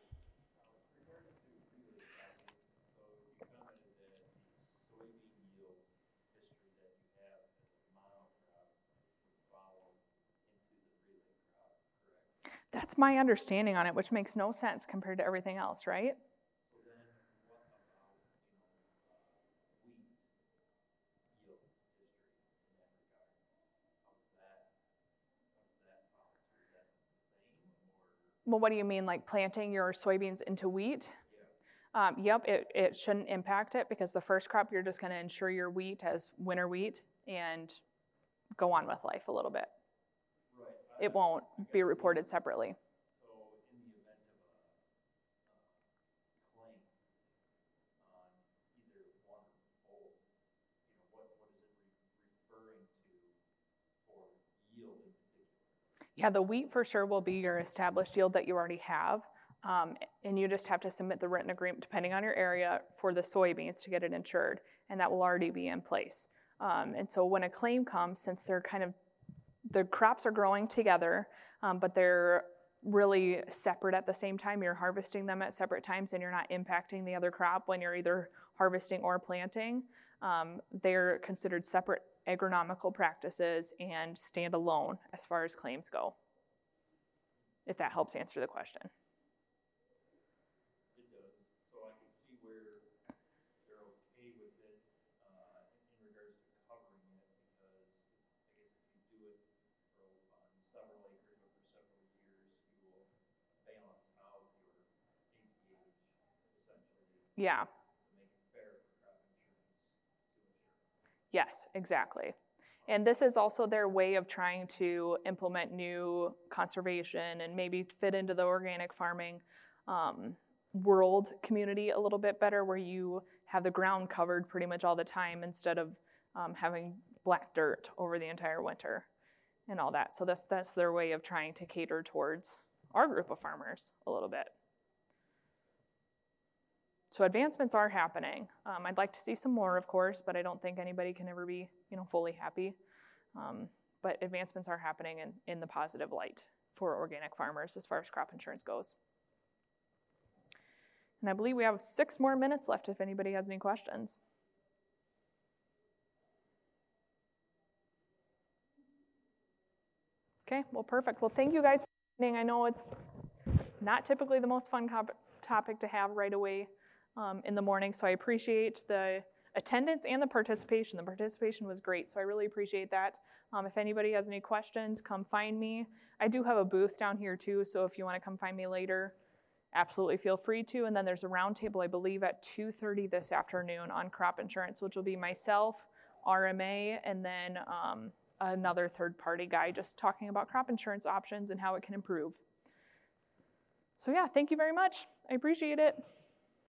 That's my understanding on it, which makes no sense compared to everything else, right? So then what about, you know, uh, wheat yield history in that regard? How does that, how does that follow through? Is that the same, or? Well, what do you mean, like planting your soybeans into wheat? Yeah. Um, yep, it, it shouldn't impact it because the first crop, you're just going to ensure your wheat as winter wheat and go on with life a little bit. Right. It won't be reported separately. So in the event of a uh, claim on either one or both, you know, what, what is it re- referring to for yield in particular? Yeah, the wheat for sure will be your established yield that you already have. Um, and you just have to submit the written agreement, depending on your area, for the soybeans to get it insured. And that will already be in place. Um, and so when a claim comes, since they're kind of the crops are growing together, um, but they're really separate at the same time. You're harvesting them at separate times, and you're not impacting the other crop when you're either harvesting or planting. Um, they're considered separate agronomical practices and stand alone as far as claims go, if that helps answer the question. It does. So I can see where they're okay with it uh, in regards to covering it, because I guess if you do it for on several acres over several years, you will balance out your acreage essentially. Yeah. To make it fair for crop insurance to insure. Yes, exactly. And this is also their way of trying to implement new conservation and maybe fit into the organic farming um, world community a little bit better, where you have the ground covered pretty much all the time instead of um, having black dirt over the entire winter and all that. So that's, that's their way of trying to cater towards our group of farmers a little bit. So advancements are happening. Um, I'd like to see some more, of course, but I don't think anybody can ever be, you know, fully happy. Um, but advancements are happening in, in the positive light for organic farmers as far as crop insurance goes. And I believe we have six more minutes left if anybody has any questions. Okay, well, perfect. Well, thank you guys for listening. I know it's not typically the most fun co- topic to have right away um, in the morning, so I appreciate the attendance and the participation. The participation was great, so I really appreciate that. Um, if anybody has any questions, come find me. I do have a booth down here too, so if you want to come find me later, absolutely feel free to. And then there's a roundtable, I believe, at two thirty this afternoon on crop insurance, which will be myself, R M A, and then um, another third-party guy just talking about crop insurance options and how it can improve. So yeah, thank you very much. I appreciate it.